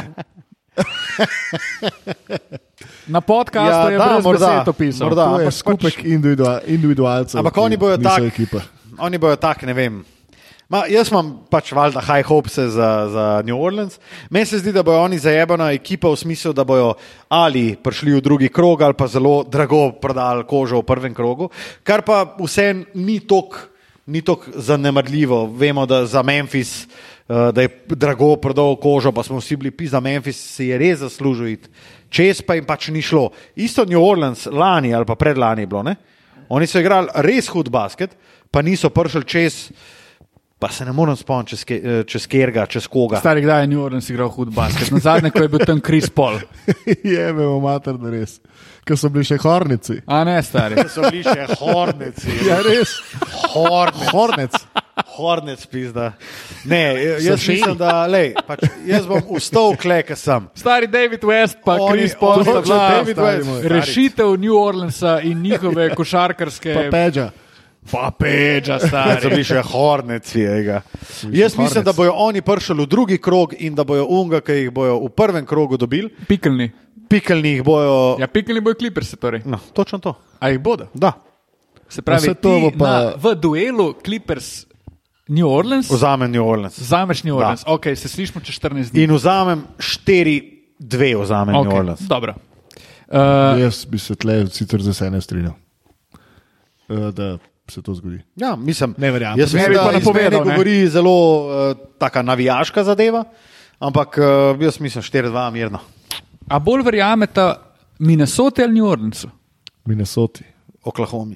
Na podcastu je brez besed opisal. To je skupek individualcev. Ampak oni bojo tak, ne vem. Jaz imam pač valjda high hopes za New Orleans. Meni se zdi, da bojo oni zajebana ekipa v smislu, da bojo ali prišli v drugi krog ali pa zelo drago prodali kožo v prvem krogu, kar pa vse ni toliko zanemarljivo. Vemo, da za Memphis, da je drago prodal kožo, pa smo vsi bili za Memphis, si je res zaslužil iti. Čez pa jim pač ni šlo. Isto New Orleans lani ali pa predlani je bilo, ne? Oni so igrali res hud basket, pa niso prišli čez. Pa se ne morem spomniti čez Kerga, čez koga. Stari, kdaj je New Orleans igral hud basket? Na zadnje, ko je bil tam Chris Paul. Jebemo mater, da res. Ko so bili še Hornici. A ne, stari. Ko so bili še Hornici. Ja, res. Hornec, pizda. Ne, jaz mislim, da, pač, jaz bom ustal kleke sem. Stari David West pa Chris Paul. Rešitev New Orleansa in njihove košarkarske... Pa Pedža, stari. So bili še Horneci. Jaz mislim, da bojo oni prišli v drugi krog in da bojo unga, ki jih bojo v prvem krogu dobili. Pikelni jih bojo... Ja, pikelni bojo Clippers, torej. No, točno to. A jih bodo? Da. Se pravi, v duelu Clippers New Orleans? Vzamem New Orleans. Vzameš New Orleans. Da. Ok, se slišimo čez 14 dni. In vzamem 4-2 vzamem New Orleans. Dobro. Jaz bi se tle sicer za se ne strinjal. Da se to zgodi. Ja, mislim, ne verjamem. Jaz mislim, da izmene govori zelo taka navijaška zadeva, ampak jaz mislim 4-2 mirno. A bolj verjameta Minnesota ali New Orleansu? Minnesota. Oklahomi.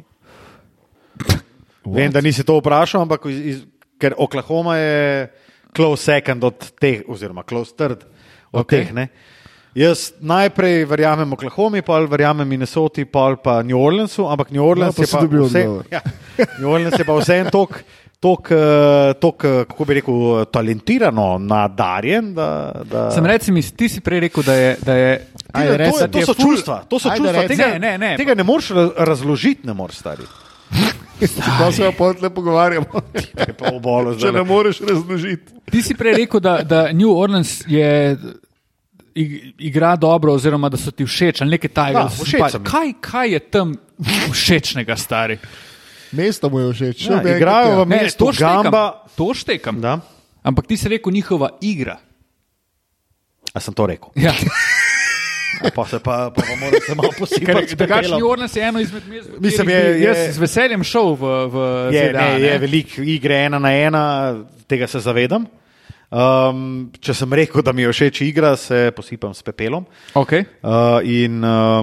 Vem, da nisi to vprašal, ampak ker Oklahoma je close second od teh, oziroma close third od teh, ne? Jaz najprej verjamem Oklahomi, pa verjamem Minnesota, pa New Orleansu, ampak New Orleans je pa New Orleans je pa vseeno tok, kako bi rekel, talentirano nadarjen. Sem recimo, ti si prej rekel, da je to so čustva. Tega ne moreš razložiti, ne moreš stari. Pa se pa pogovarjamo. Če ne moreš razložiti. Ti si prej rekel, da New Orleans je... igra dobro, oziroma da so ti všeč, ali nekaj tajega. Kaj je tam všečnega, stari? Mesto mu je všeč. Igrajo v mestu Gamba. To štekam. Da. Ampak ti si rekel njihova igra. A sem to rekel? Ja. Pa moram se malo posipati. Drugače New Orleans je eno izmed mest, jaz z veseljem šel v ZDA. Je veliko igre 1-1, tega se zavedam. Če sem rekel, da mi je všeč igra, se posipam s pepelom. Okay. In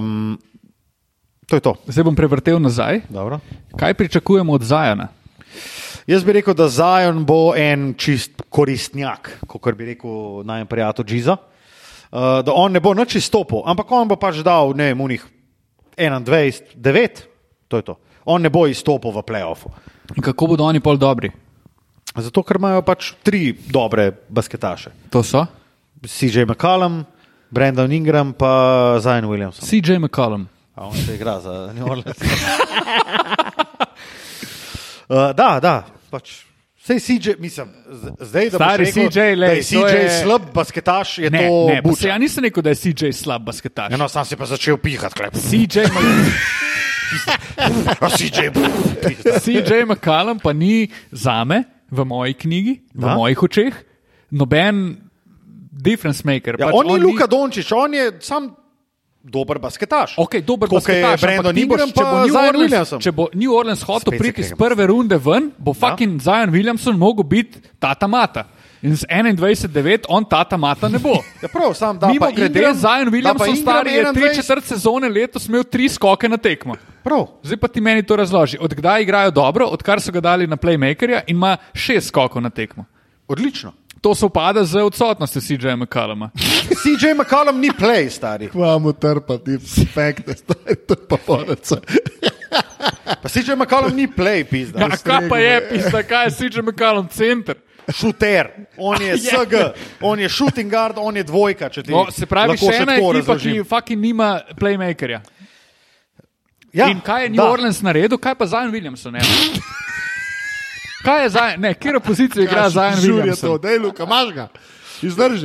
to je to. Zdaj bom prevrtel nazaj. Dobro. Kaj pričakujemo od Ziona? Jaz bi rekel, da Zion bo en čist koristnjak, kot bi rekel najem prijatelj Giza. Da on ne bo nič izstopil, ampak on bo pač dal, ne vem, unih 21-9, to je to. On ne bo izstopil v play-offu. In kako bodo oni pol dobri? Zato, ker imajo pač 3 dobre basketaše. To so? CJ McCollum, Brandon Ingram pa Zion Williamson. CJ McCollum. A on se igra za New Orleans. Da, pač. Sej CJ, mislim, zdaj, da stari boš rekel, CJ, da je CJ slab basketaš, je to buča. Ja nisem rekel, da je CJ slab basketaš. No, sam si pa začel pihati, klep. CJ McCollum pa ni zame, v moji knjigi, v mojih očeh, noben difference maker. Ja, pač on ni Luka Dončić, on je sam dober basketaš. Ok, dober basketaš, Brandon Ingram pa Zion Williamson. Če bo New Orleans hotel priti iz prve runde ven, bo fucking Zion Williamson mogel biti tata mata. In z 21-9 on tata mata ne bo. Ja, prav, sam da mimo pa grede, Zion Williamson stari je 3/4 sezone letos imel 3 skoke na tekmo. Prav. Zdaj pa ti meni to razloži. Od kdaj igrajo dobro, odkar so ga dali na playmakerja in ima 6 skokov na tekmo. Odlično. To se upada z odsotnostjo CJ McColluma. CJ McCollum ni play, stari. Kvamo trpa, ti spekte, stari, to je pa poraca. Pa CJ McCollum ni play, pizda. Ja, kaj pa je, pizda, kaj je CJ McCollum center? Šuter, on je SG, on je shooting guard, on je dvojka, če ti Se pravi, lahko še ena tako ekipa, razložim. ki fucking nima playmakerja. Ja, In kaj je New Orleans naredil, kaj pa Zion Williamson? Ne? Kaj je Zion, ne, kjer pozicijo igra Zion Žur je to, Williamson? dej Luka, maš ga. Izdrži.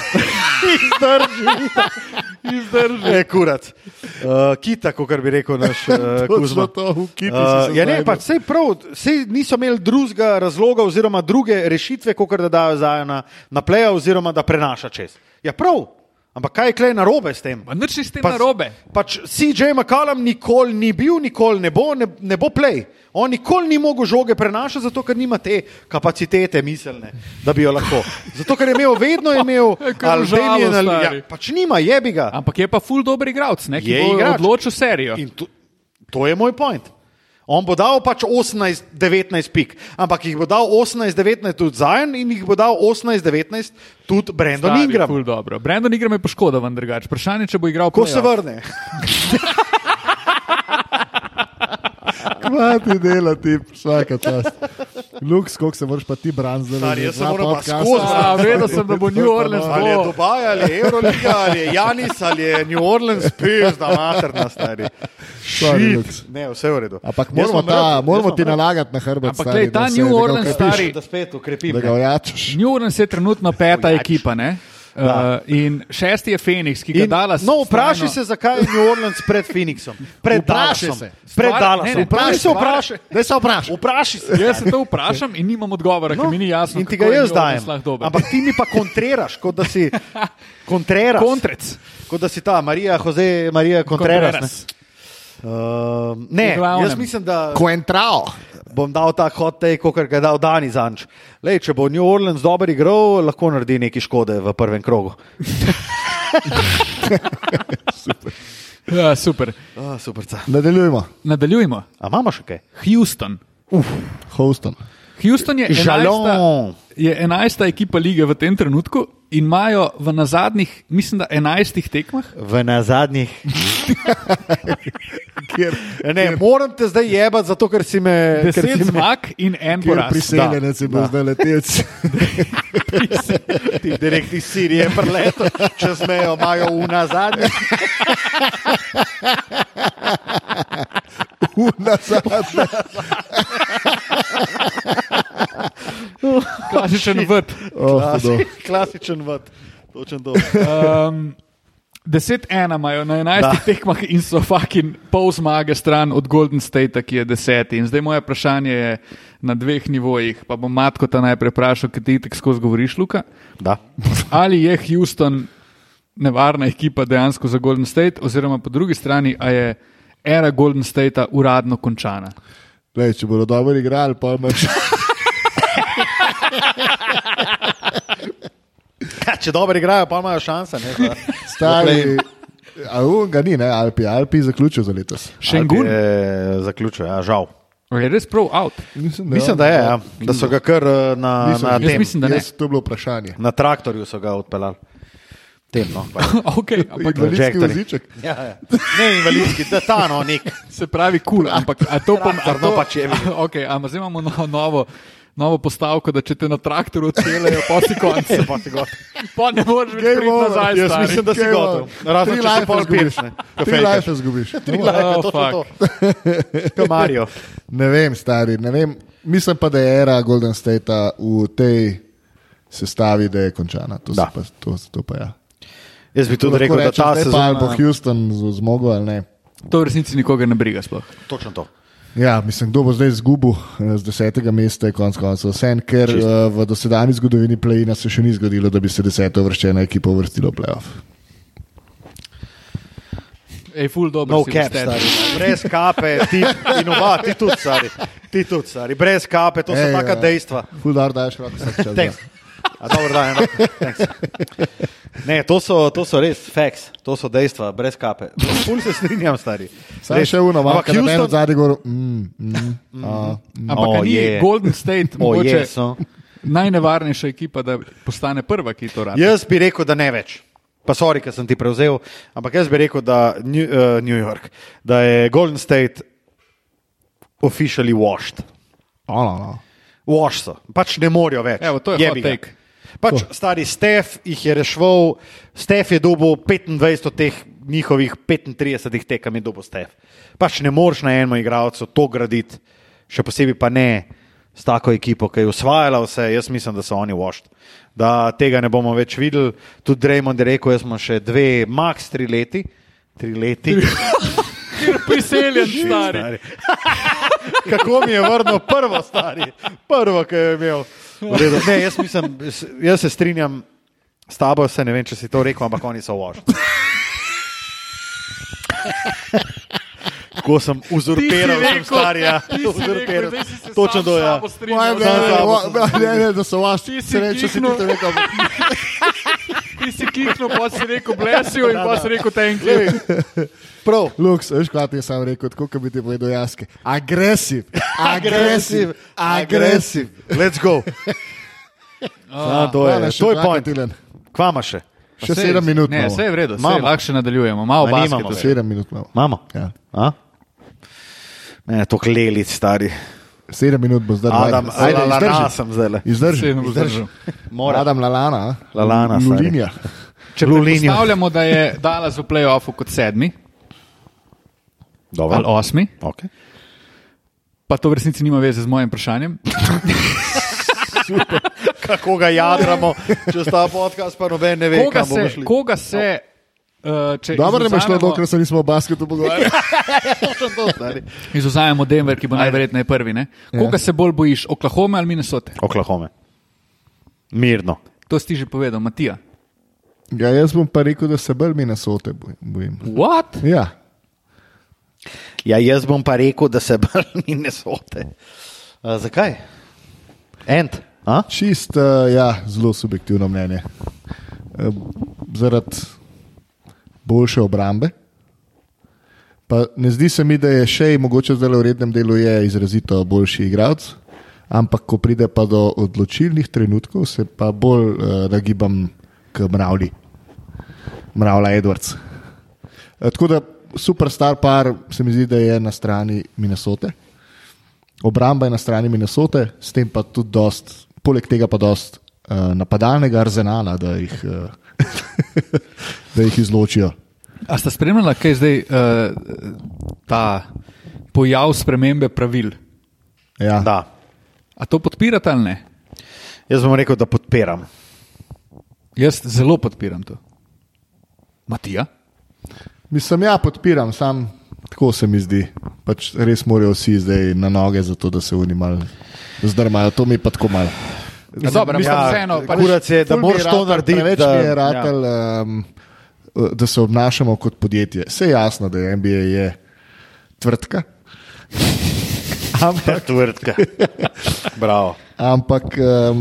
Kurac. Kita, kot bi rekel naš Kuzma. To v kipi Ja, ne, pač sej prav, sej niso imeli drugega razloga oziroma druge rešitve, kot da dajo Ziona na pleja oziroma da prenaša čez. Ja, prav. Ampak kaj je klej narobe s tem? Pa nič ni s tem narobe. Pač CJ McCollum nikoli ni bil, nikoli ne bo play. On nikoli ni mogel žoge prenašati, zato ker nima te kapacitete miselne, da bi jo lahko. Zato ker je imel, vedno je imel žalost, ja, pač nima, jebi ga. Ampak je pa ful dober igralec, ne, ki Je bo igrač. odločil serijo. In to je moj point. On bo dal pač 18-19 pik, ampak jih bo dal 18-19 tudi Zion in jih bo dal 18-19 tudi Brandon Stari, Ingram. ful dobro. Brandon Ingram je poškodovan drugače. Vprašanje, če bo igral Ko se playoff. vrne. Kva ti dela, ti vsaka čast. Luks, koliko se moraš pa ti braniti zdaj? Stari, jaz se Dva moram pa podcasta. skozi Vedel sem, da bo New Orleans Ali je bo. Dubaj, ali je Euroliga, ali je Janis, ali je New Orleans, pizda materna, stari. Sorry, Shit. Luks. Ne, vse v redu. Ampak Jaz imam rad- moramo jaz ti imam rad, nalagati na hrbet, Ampak stari, glej, ta da se- New da ga Orleans, okrepiš, stari- Da spet ukrepim. da ga ne. ojačaš. New Orleans je trenutno peta ekipa, ne? In šesti je Phoenix, ki ga Dallas. No, vprašaj se, zakaj je New Orleans pred Phoenixom. Pred Vprašaj Dallasom. se. Pred Stvar- Dallasom. ne, ne, Vprašaj se, vprašaj. Daj se vprašaj. Vprašaj se. Jaz se to vprašam in nimam odgovora, ker mi ni jasno, In ti kako ga je jaz New Orleans dajem. lahko dober. Ampak ti mi pa kontriraš, kot da si kontreraš. Kontrec. Kot da si ta Marija Contreras. Contreras. Ne, V glavnem. jaz mislim, da Coentrao. bom dal ta hot take, kot ga je dal Dani Zanč. Lej, če bo New Orleans dober igral, lahko naredi nekaj škode v prvem krogu. Ja, super. Superca. Nadaljujemo. Nadaljujmo. A imamo še kaj? Houston. Houston. Houston je 11. Žalon. Je 11. ekipa lige v tem trenutku in imajo na zadnjih, mislim, da 11 tekmah. V nazadnjih. Kjer, Ne, moram te zdaj jebati, zato ker si me... 10 zmag in en kjer poraz. priseljenec je bil Da. zdaj letec. Ti direkt iz Sirije preleto, čez mejo imajo v nazadnjih. Nazad. Klasičen vrt. Klasičen vod. Točen to. 10-1 imajo na 11 Da. tekmah in so fucking pol zmage stran od Golden State, ki je 10. In zdaj moje vprašanje je na dveh nivojih. Pa bom Matko ta najprej vprašal, kaj ti tako skozi govoriš, Luka. Da. Ali je Houston nevarna ekipa dejansko za Golden State, oziroma po drugi strani, a je era Golden Statea uradno končana? Lej, če bodo dobro igrali, pa imaš. Če dobro igrajo, pa imajo šanse. Ne, Stari. A on ga ni, ne? Alpi zaključil za letos. Šengun Zaključuje, ja, žal. je res prav out. Mislim, da je, ja. Da so ga kar na Jaz tem, mislim, da ne. To je bilo vprašanje. na traktorju so ga odpeljali. Tem, no. Okay, ampak Invalidski Injektorji. voziček. Ja, ja. Ne invalidski, da ta no, nek. se pravi kul, ampak a to Traktor, no, pač je. Okay, zdaj imamo novo postavko, da če te na traktorju odpeljejo, pa si konec. Pa si gotov. Pa ne moreš več Game priti over. nazaj. Jaz stari. mislim, da si Game gotov. over. Razen, Tri če si life pol izgubiš. piješ, ne. Tri life izgubiš. Oh, to. Kot Mario. Ne vem, stari, ne vem. Mislim pa, da je era Golden Statea v tej sestavi, da je končana. To, Da. to pa ja. Jaz bi tudi rekel, da ta Pa ali bo sezona... Houston zmogel ali ne. To v resnici nikogar ne briga sploh. Točno to. Ja, mislim, kdo bo zdaj izgubil z 10. mesta, je konec koncev vse, ker v dosedanji zgodovini play-ina se še ni zgodilo, da bi se 10. uvrščena ekipa uvrstila v playoff. Ej, ful dobro. No si cap, boš stari. Brez kape, ti in oba, ti tudi, stari. Ti tudi, stari. Brez kape, to so Ej, taka ja. dejstva. Ful dar daješ roko vsak čas. Thanks. A dobro, da, no. Thanks. Ne, to so res facts, to so dejstva, brez kape. Ful se strinjam, stari. Saj še uno, Ampak ampak Houston... Houston... zadnji govoril. Ampak Oh, ni je. Golden State, Oh, mogoče yes, no. najnevarnejša ekipa, da postane prva, ki to radi? Jaz bi rekel, da ne več. Pa sorry, ker sem ti prevzel, ampak jaz bi rekel, da New York, da je Golden State officially washed. Wash so. Pač ne morajo več. Evo, to je hot take. Pač stari Steph jih je rešval, Steph je dobil 25 od teh njihovih 35 tekem je dobil Steph. Pač ne moreš na enem igralcu to graditi, še posebej pa ne s tako ekipo, ki je osvajala vse. Jaz mislim, da so oni washed. Da tega ne bomo več videli. Tudi Draymond je rekel, jaz smo še 2, max 3 leti. 3 leti. Priseljen, stari. Kako mi je vrnil prvo, stari. Prvo, ki je imel. Ne, jaz se strinjam s tabo, se ne vem, če si to rekel, ampak oni so washed. Ko sem uzurpiral, sem starija. Točno do ja. Ne, da so vaši. Če si ti to rekel. Ti si kiknul, pa si rekel bless you in pa si rekel thank you. Prav. Luks, veš, kaj ti je sam rekel, tako bi ti povedal Jaske. Aggressive. Let's go. To je point. Kva ima še? Še 7 minut. Ne, vse je v redu, lahko še nadaljujemo. Malo basketu. 7 minut imamo. Mamo? Ja. Ne, to klelic, stari. 7 minut bo zdaj. Lalana sem zdaj. Izdrži. Adam Lalana. Lulinja. Če predpostavljamo, da je Dallas v play-offu kot 7. Dobar. Ali 8. Okay. Pa to v resnici nima veze z mojim vprašanjem. Kako ga jadramo, če sta podcast, pa noben ne ve, kam bomo šli. Koga se... Dobro, ne bi šlo, dokler se nismo o basketu pogovarjali. Izvzajemo Denver, ki bo najverjetneje prvi. Ne? Koga se bolj bojiš, Oklahoma ali Minnesota? Oklahoma. Mirno. To si že povedal, Matija. Ja, jaz bom pa rekel, da se bolj Minnesota bojim. What? Ja. Ja, jaz bom pa rekel, da se bolj Minnesota. Zakaj? Čist, zelo subjektivno mnenje. Zaradi boljše obrambe. Pa ne zdi se mi, da je še mogoče zdaj v rednem delu je izrazito boljši igralec, ampak ko pride pa do odločilnih trenutkov, se pa bolj nagibam k Mravla Edwards. Tako da superstar par se mi zdi, da je na strani Minnesote. Obramba je na strani Minnesote, s tem pa tudi poleg tega pa dost napadalnega arzenala, da jih izločijo. A sta spremljala, kaj je zdaj ta pojav spremembe pravil? Ja. Da. A to podpirate ali ne? Jaz bom rekel, da podpiram. Jaz zelo podpiram to. Matija? Mislim, ja, podpiram, sam tako se mi zdi. Pač res morajo vsi zdaj na noge, zato da se oni malo zdrmajo. To mi pa tako malo. Dobro, mislim, vseeno. Kurac je, da moraš to narediti. Preveč mi je ratel, da se obnašamo kot podjetje. Vse je jasno, da je NBA je tvrtka. Ampak tvrtka. Bravo. Ampak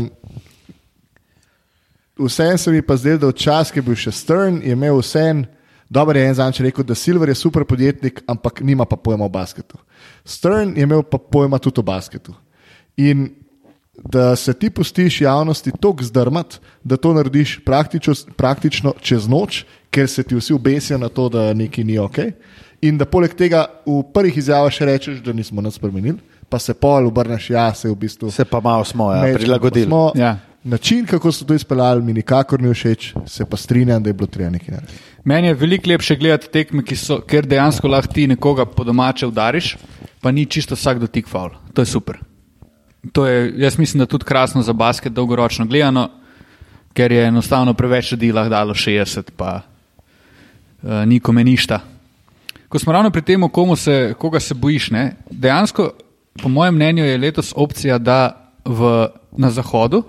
vsem se mi pa zdel, da včas, ki je bil še Stern, je imel vsem, dobro je en zanč rekel, da Silver je super podjetnik, ampak nima pa pojma o basketu. Stern je imel pa pojma tudi o basketu. In da se ti pustiš javnosti toliko zdrmat, da to narediš praktično čez noč, ker se ti vsi obesijo na to, da nekaj ni ok. In da poleg tega v prvih izjavah še rečeš, da nismo nas spremenili, pa se pol obrneš, se v bistvu... Se pa malo smo, prilagodili. Ja. Način, kako so to izpeljali, mi nikakor ni všeč, se pa strinjam, da je bilo treba nekaj narediti. Meni je veliko lepše gledati tekme, ker dejansko lahko ti nekoga po domače udariš, pa ni čisto vsak dotik faul. To je super. To je, jaz mislim, da tudi krasno za basket dolgoročno gledano, ker je enostavno preveč ljudi lahko dalo 60, pa nikome ništa. Ko smo ravno pri tem, koga se bojiš, ne? Dejansko, po mojem mnenju, je letos opcija, da na zahodu,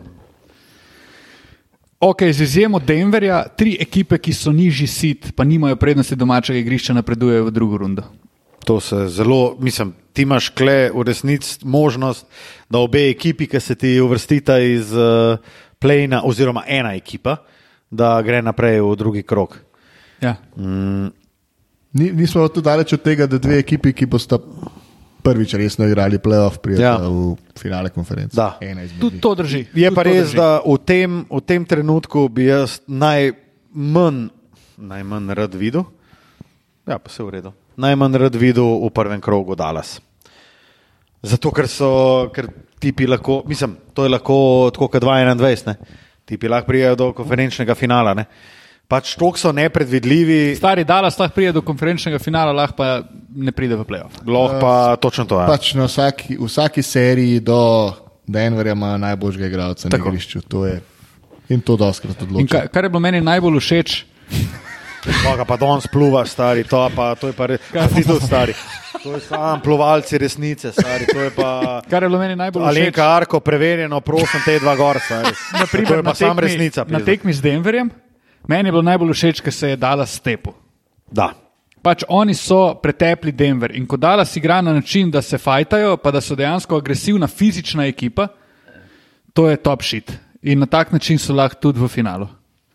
z izjemo Denverja, 3 ekipe, ki so nižji sit, pa nimajo prednosti domačega igrišča, napredujejo v drugo rundo. To se zelo, mislim, ti imaš kle v resnici možnost, da obe ekipi, ki se ti uvrstita iz play-ina, oziroma ena ekipa, da gre naprej v drugi krog. Ja. Nismo tudi daleč od tega, da 2 ekipi, ki bosta prvič resno igrali playoff, prijeta v finale konference. Da. Tudi to drži. Je Tudi pa to res, drži. da v tem trenutku bi jaz najmanj rad videl, ja, pa se v redu, najmanj rad videl v prvem krogu Dallas. Zato, ker tipi lahko, mislim, to je lahko tako kot 2021, ne? Tipi lahko prijajo do konferenčnega finala, ne? Pač toliko so nepredvidljivi. Stari Dallas lahko pride do konferenčnega finala, lahko pa ne pride v playoff. Lahko pa točno to je. Pač na vsaki seriji do Denverja ima najboljšega igralca na igrišču. To je, in to doskrat In odloča. kar je bilo meni najbolj všeč, Boga pa danes pluva, stari, to je pa res, ti tudi stari. To je sam pluvalci resnice, stari, to je pa... kar je bilo meni najbolj všeč, Alenka Arko, preverjeno, prosim te dva gor, stari. To je pa sam resnica. na tekmi z Denverjem, meni je bilo najbolj všeč, ker se je Dallas stepil. Da. Pač oni so pretepli Denver in ko Dallas igra na način, da se fajtajo, pa da so dejansko agresivna fizična ekipa, to je top shit. In na tak način so lahko tudi v finalu.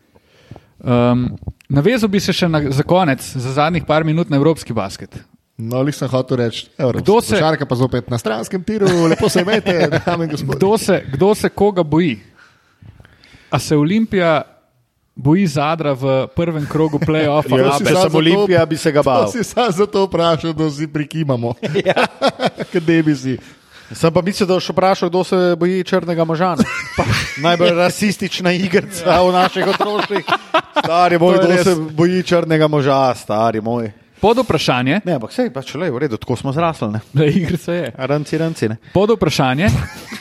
Navezal bi se še za konec, za zadnjih par minut na evropski basket. No, lih sem hotel reči, se- košarka pa zopet na stranskem tiru, lepo se imejte, dame in gospodje. Kdo se koga boji? A se Olimpija boji Zadra v prvem krogu play-offa? Ja, Če sem Olimpija, bi se ga bal. To si sam zato vprašal, da si prikimamo. Ja. Kde bi si? Sem pa mislil, da boš vprašal, kdo se boji črnega moža. Najbolj rasistična igrica v naših otroških. Stari moj, To je kdo res. se boji črnega moža, stari moj. Pod vprašanje, Ne, ampak sej, pač le, v redu, tako smo zrasli, ne. da igrica je. Ranci, ne. Pod vprašanje,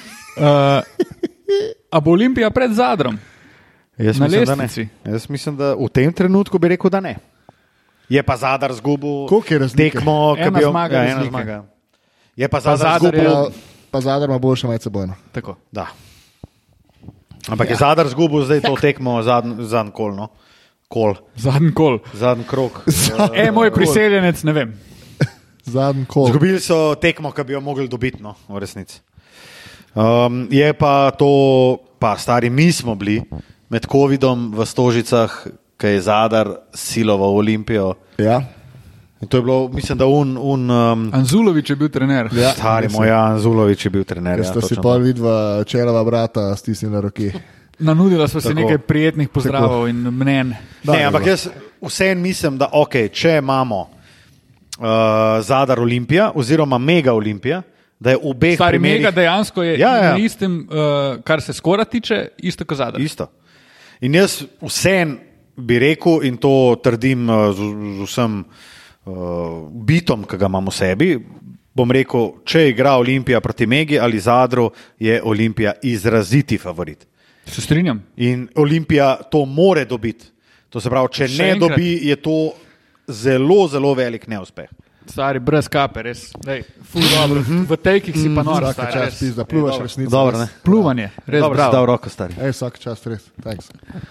a bo Olimpija pred Zadrom? Jaz Na mislim, da ne. lestvici. Jaz mislim, da v tem trenutku bi rekel, da ne. Je pa Zadar zgubil Koliko je razlike? tekmo, Ena ki bi jo... zmaga Ja, ena razlike. zmaga. Je pa Pa Zadar Zadar je- zgubil... Pa Zadar ima boljše medsebojno. Tako. Da. Ampak je Zadar zgubil zdaj to tekmo zadnji kol, no. Zadnji kol. Zadnji krog. Moj priseljenec, ne vem. Zadnji kol. Zgubili so tekmo, ki bi jo mogli dobiti, no, v resnici. Je pa to, pa stari, mi smo bili med COVID-om v Stožicah, ki je Zadar siloval Olimpijo. Ja. In to je bilo, mislim, da Anzulovič je bil trener. Ja, stari mislim. moj Anzulovič je bil trener. Sta si točno pol to. vidva čelava brata stisnili na roki. Nanudila smo si Tako. nekaj prijetnih pozdravov in mnen. Ne, ampak jaz vseeno mislim, da okay, če imamo Zadar Olimpija oziroma Mega Olimpija, da je v obeh Stari primerih Mega dejansko je Ja, ja. na istem, kar se skora tiče, isto kot Zadar. isto. In jaz vseeno bi rekel, in to trdim z vsem bitom, ki ga imam v sebi, bom rekel, če igra Olimpija proti Megi ali Zadru, je Olimpija izraziti favorit. Se strinjam. In Olimpija to more dobiti. To se pravi, če Še ne enkrat. dobi, je to zelo, zelo velik neuspeh. Stari, brez kape, res. Dej, ful dobro. V tekih si pa nor, Vsak stari, čas res. pizda, pluvaš resnico. Dobro, ne? Pluvanje, res Dobro, si dal bravo. roko, stari. Vsak čas res. Thanks.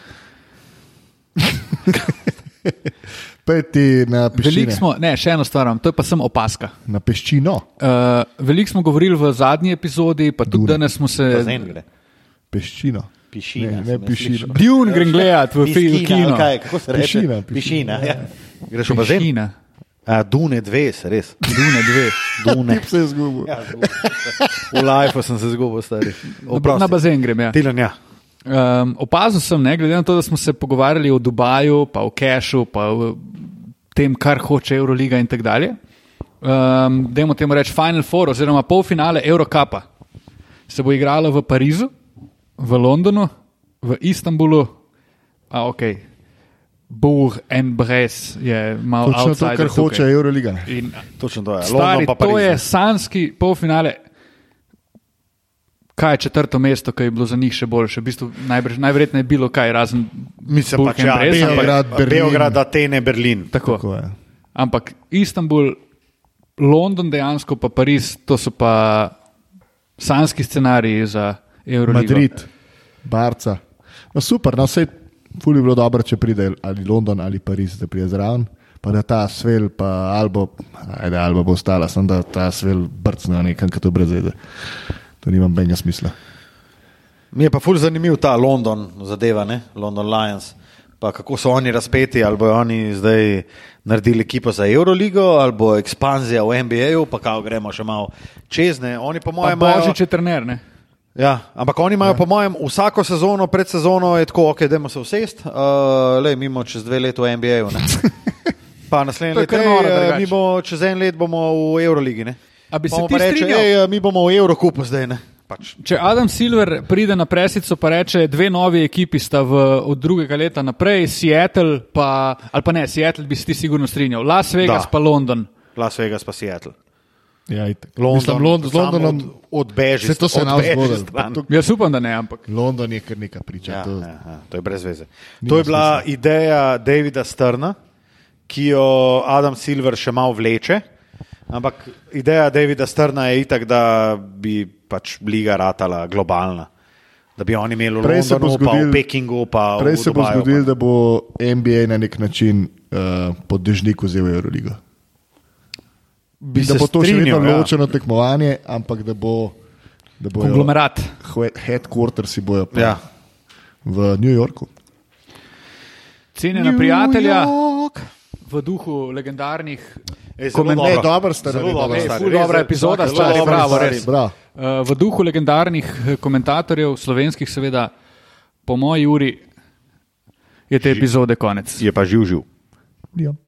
Peti na Veliko peščine. smo, ne, še eno stvar, imam, to je pa sem opaska. Na peščino. Veliko smo govorili v zadnji epizodi, pa tudi danes smo se... Bazen gre. Peščino. Pišina. Ne pišina. Dune grem gledati v kino. Kaj, kako se reče? Pišina, Pišina. Ja. Greš v bazen? Pišina. Dune 2, se res. Dune 2. Dune. Tip se je zgubil. Ja, v life sem se zgubil, stari. Na bazen grem, ja. Tilan, ja. Opazil sem, ne, glede na to, da smo se pogovarjali o Dubaju, pa o Cashu, pa o tem, kar hoče Euroliga in tako dalje. Dajmo temu reči Final Four oziroma polfinale Eurocupa. Se bo igralo v Parizu, v Londonu, v Istanbulu, Bourg-en-Bresse je malo Točno to, outsider kar hoče tukaj. Euroliga. In, Točno to je. stari, London pa to Pariz. je sanski polfinale. Kaj je četrto mesto, ki je bilo za njih še boljše? V bistvu najverjetneje je bilo kaj, razen Mislim pa, če Bourg-en-Bresse, ampak- Beograd, Berlin. Beograd, Atene, Berlin. Tako. Tako je. Ampak Istanbul, London dejansko, pa Pariz, to so pa sanski scenariji za Euroligo. Madrid, Barca. No super, no vse ful bi bilo dobro, če pride ali London ali Pariz, da pride zraven. Pa da ta svel, pa Albo bo ostala, samo da ta svel brcne nekam, kot to brez veze. To nima benga smisla. Mi je pa ful zanimiv ta London zadeva, ne? London Lions. Pa kako so oni razpeti, ali bojo oni zdaj naredili ekipo za Euroligo, ali bo ekspanzija v NBA-ju, pa kao gremo še malo čezne. Oni po mojem Božič je trener, ne? Ja, ampak oni imajo po mojem vsako sezono, pred sezono je tako, ok, dajmo se usest, mimo čez 2 leta v NBA-ju, ne. Pa naslednje leto, mi bomo čez 1 let bomo v Euroligi, ne. A bi se pa ti strinjal? mi bomo v Eurokupu zdaj, ne. Pač. Če Adam Silver pride na presico pa reče, 2 novi ekipi sta od 2. leta naprej, Seattle Seattle bi se ti sigurno strinjal, Las Vegas pa London. Las Vegas pa Seattle. Ja, London, z Londonom odbeži. Se to se nam zgodilo. Jaz upam, da ne, ampak. London je kar neka priča. To je brez veze. To je bila ideja Davida Sterna, ki jo Adam Silver še malo vleče. Ampak ideja Davida Sterna je itak, da bi pač liga ratala globalna. Da bi oni imeli v Londonu, pa v Pekingu, pa v Dubaju. Prej se bo zgodilo, da bo NBA na nek način pod dežnik vzel Euroligo. Da bo to še vedno ločeno tekmovanje, ampak da bo konglomerat. Headquartersi bojo pa v New Yorku. Cenjena prijatelja, v duhu legendarnih dobra epizoda, bravo, res. V duhu legendarnih komentatorjev, slovenskih seveda, po moji uri je te epizode konec. Je pa živ. Ja.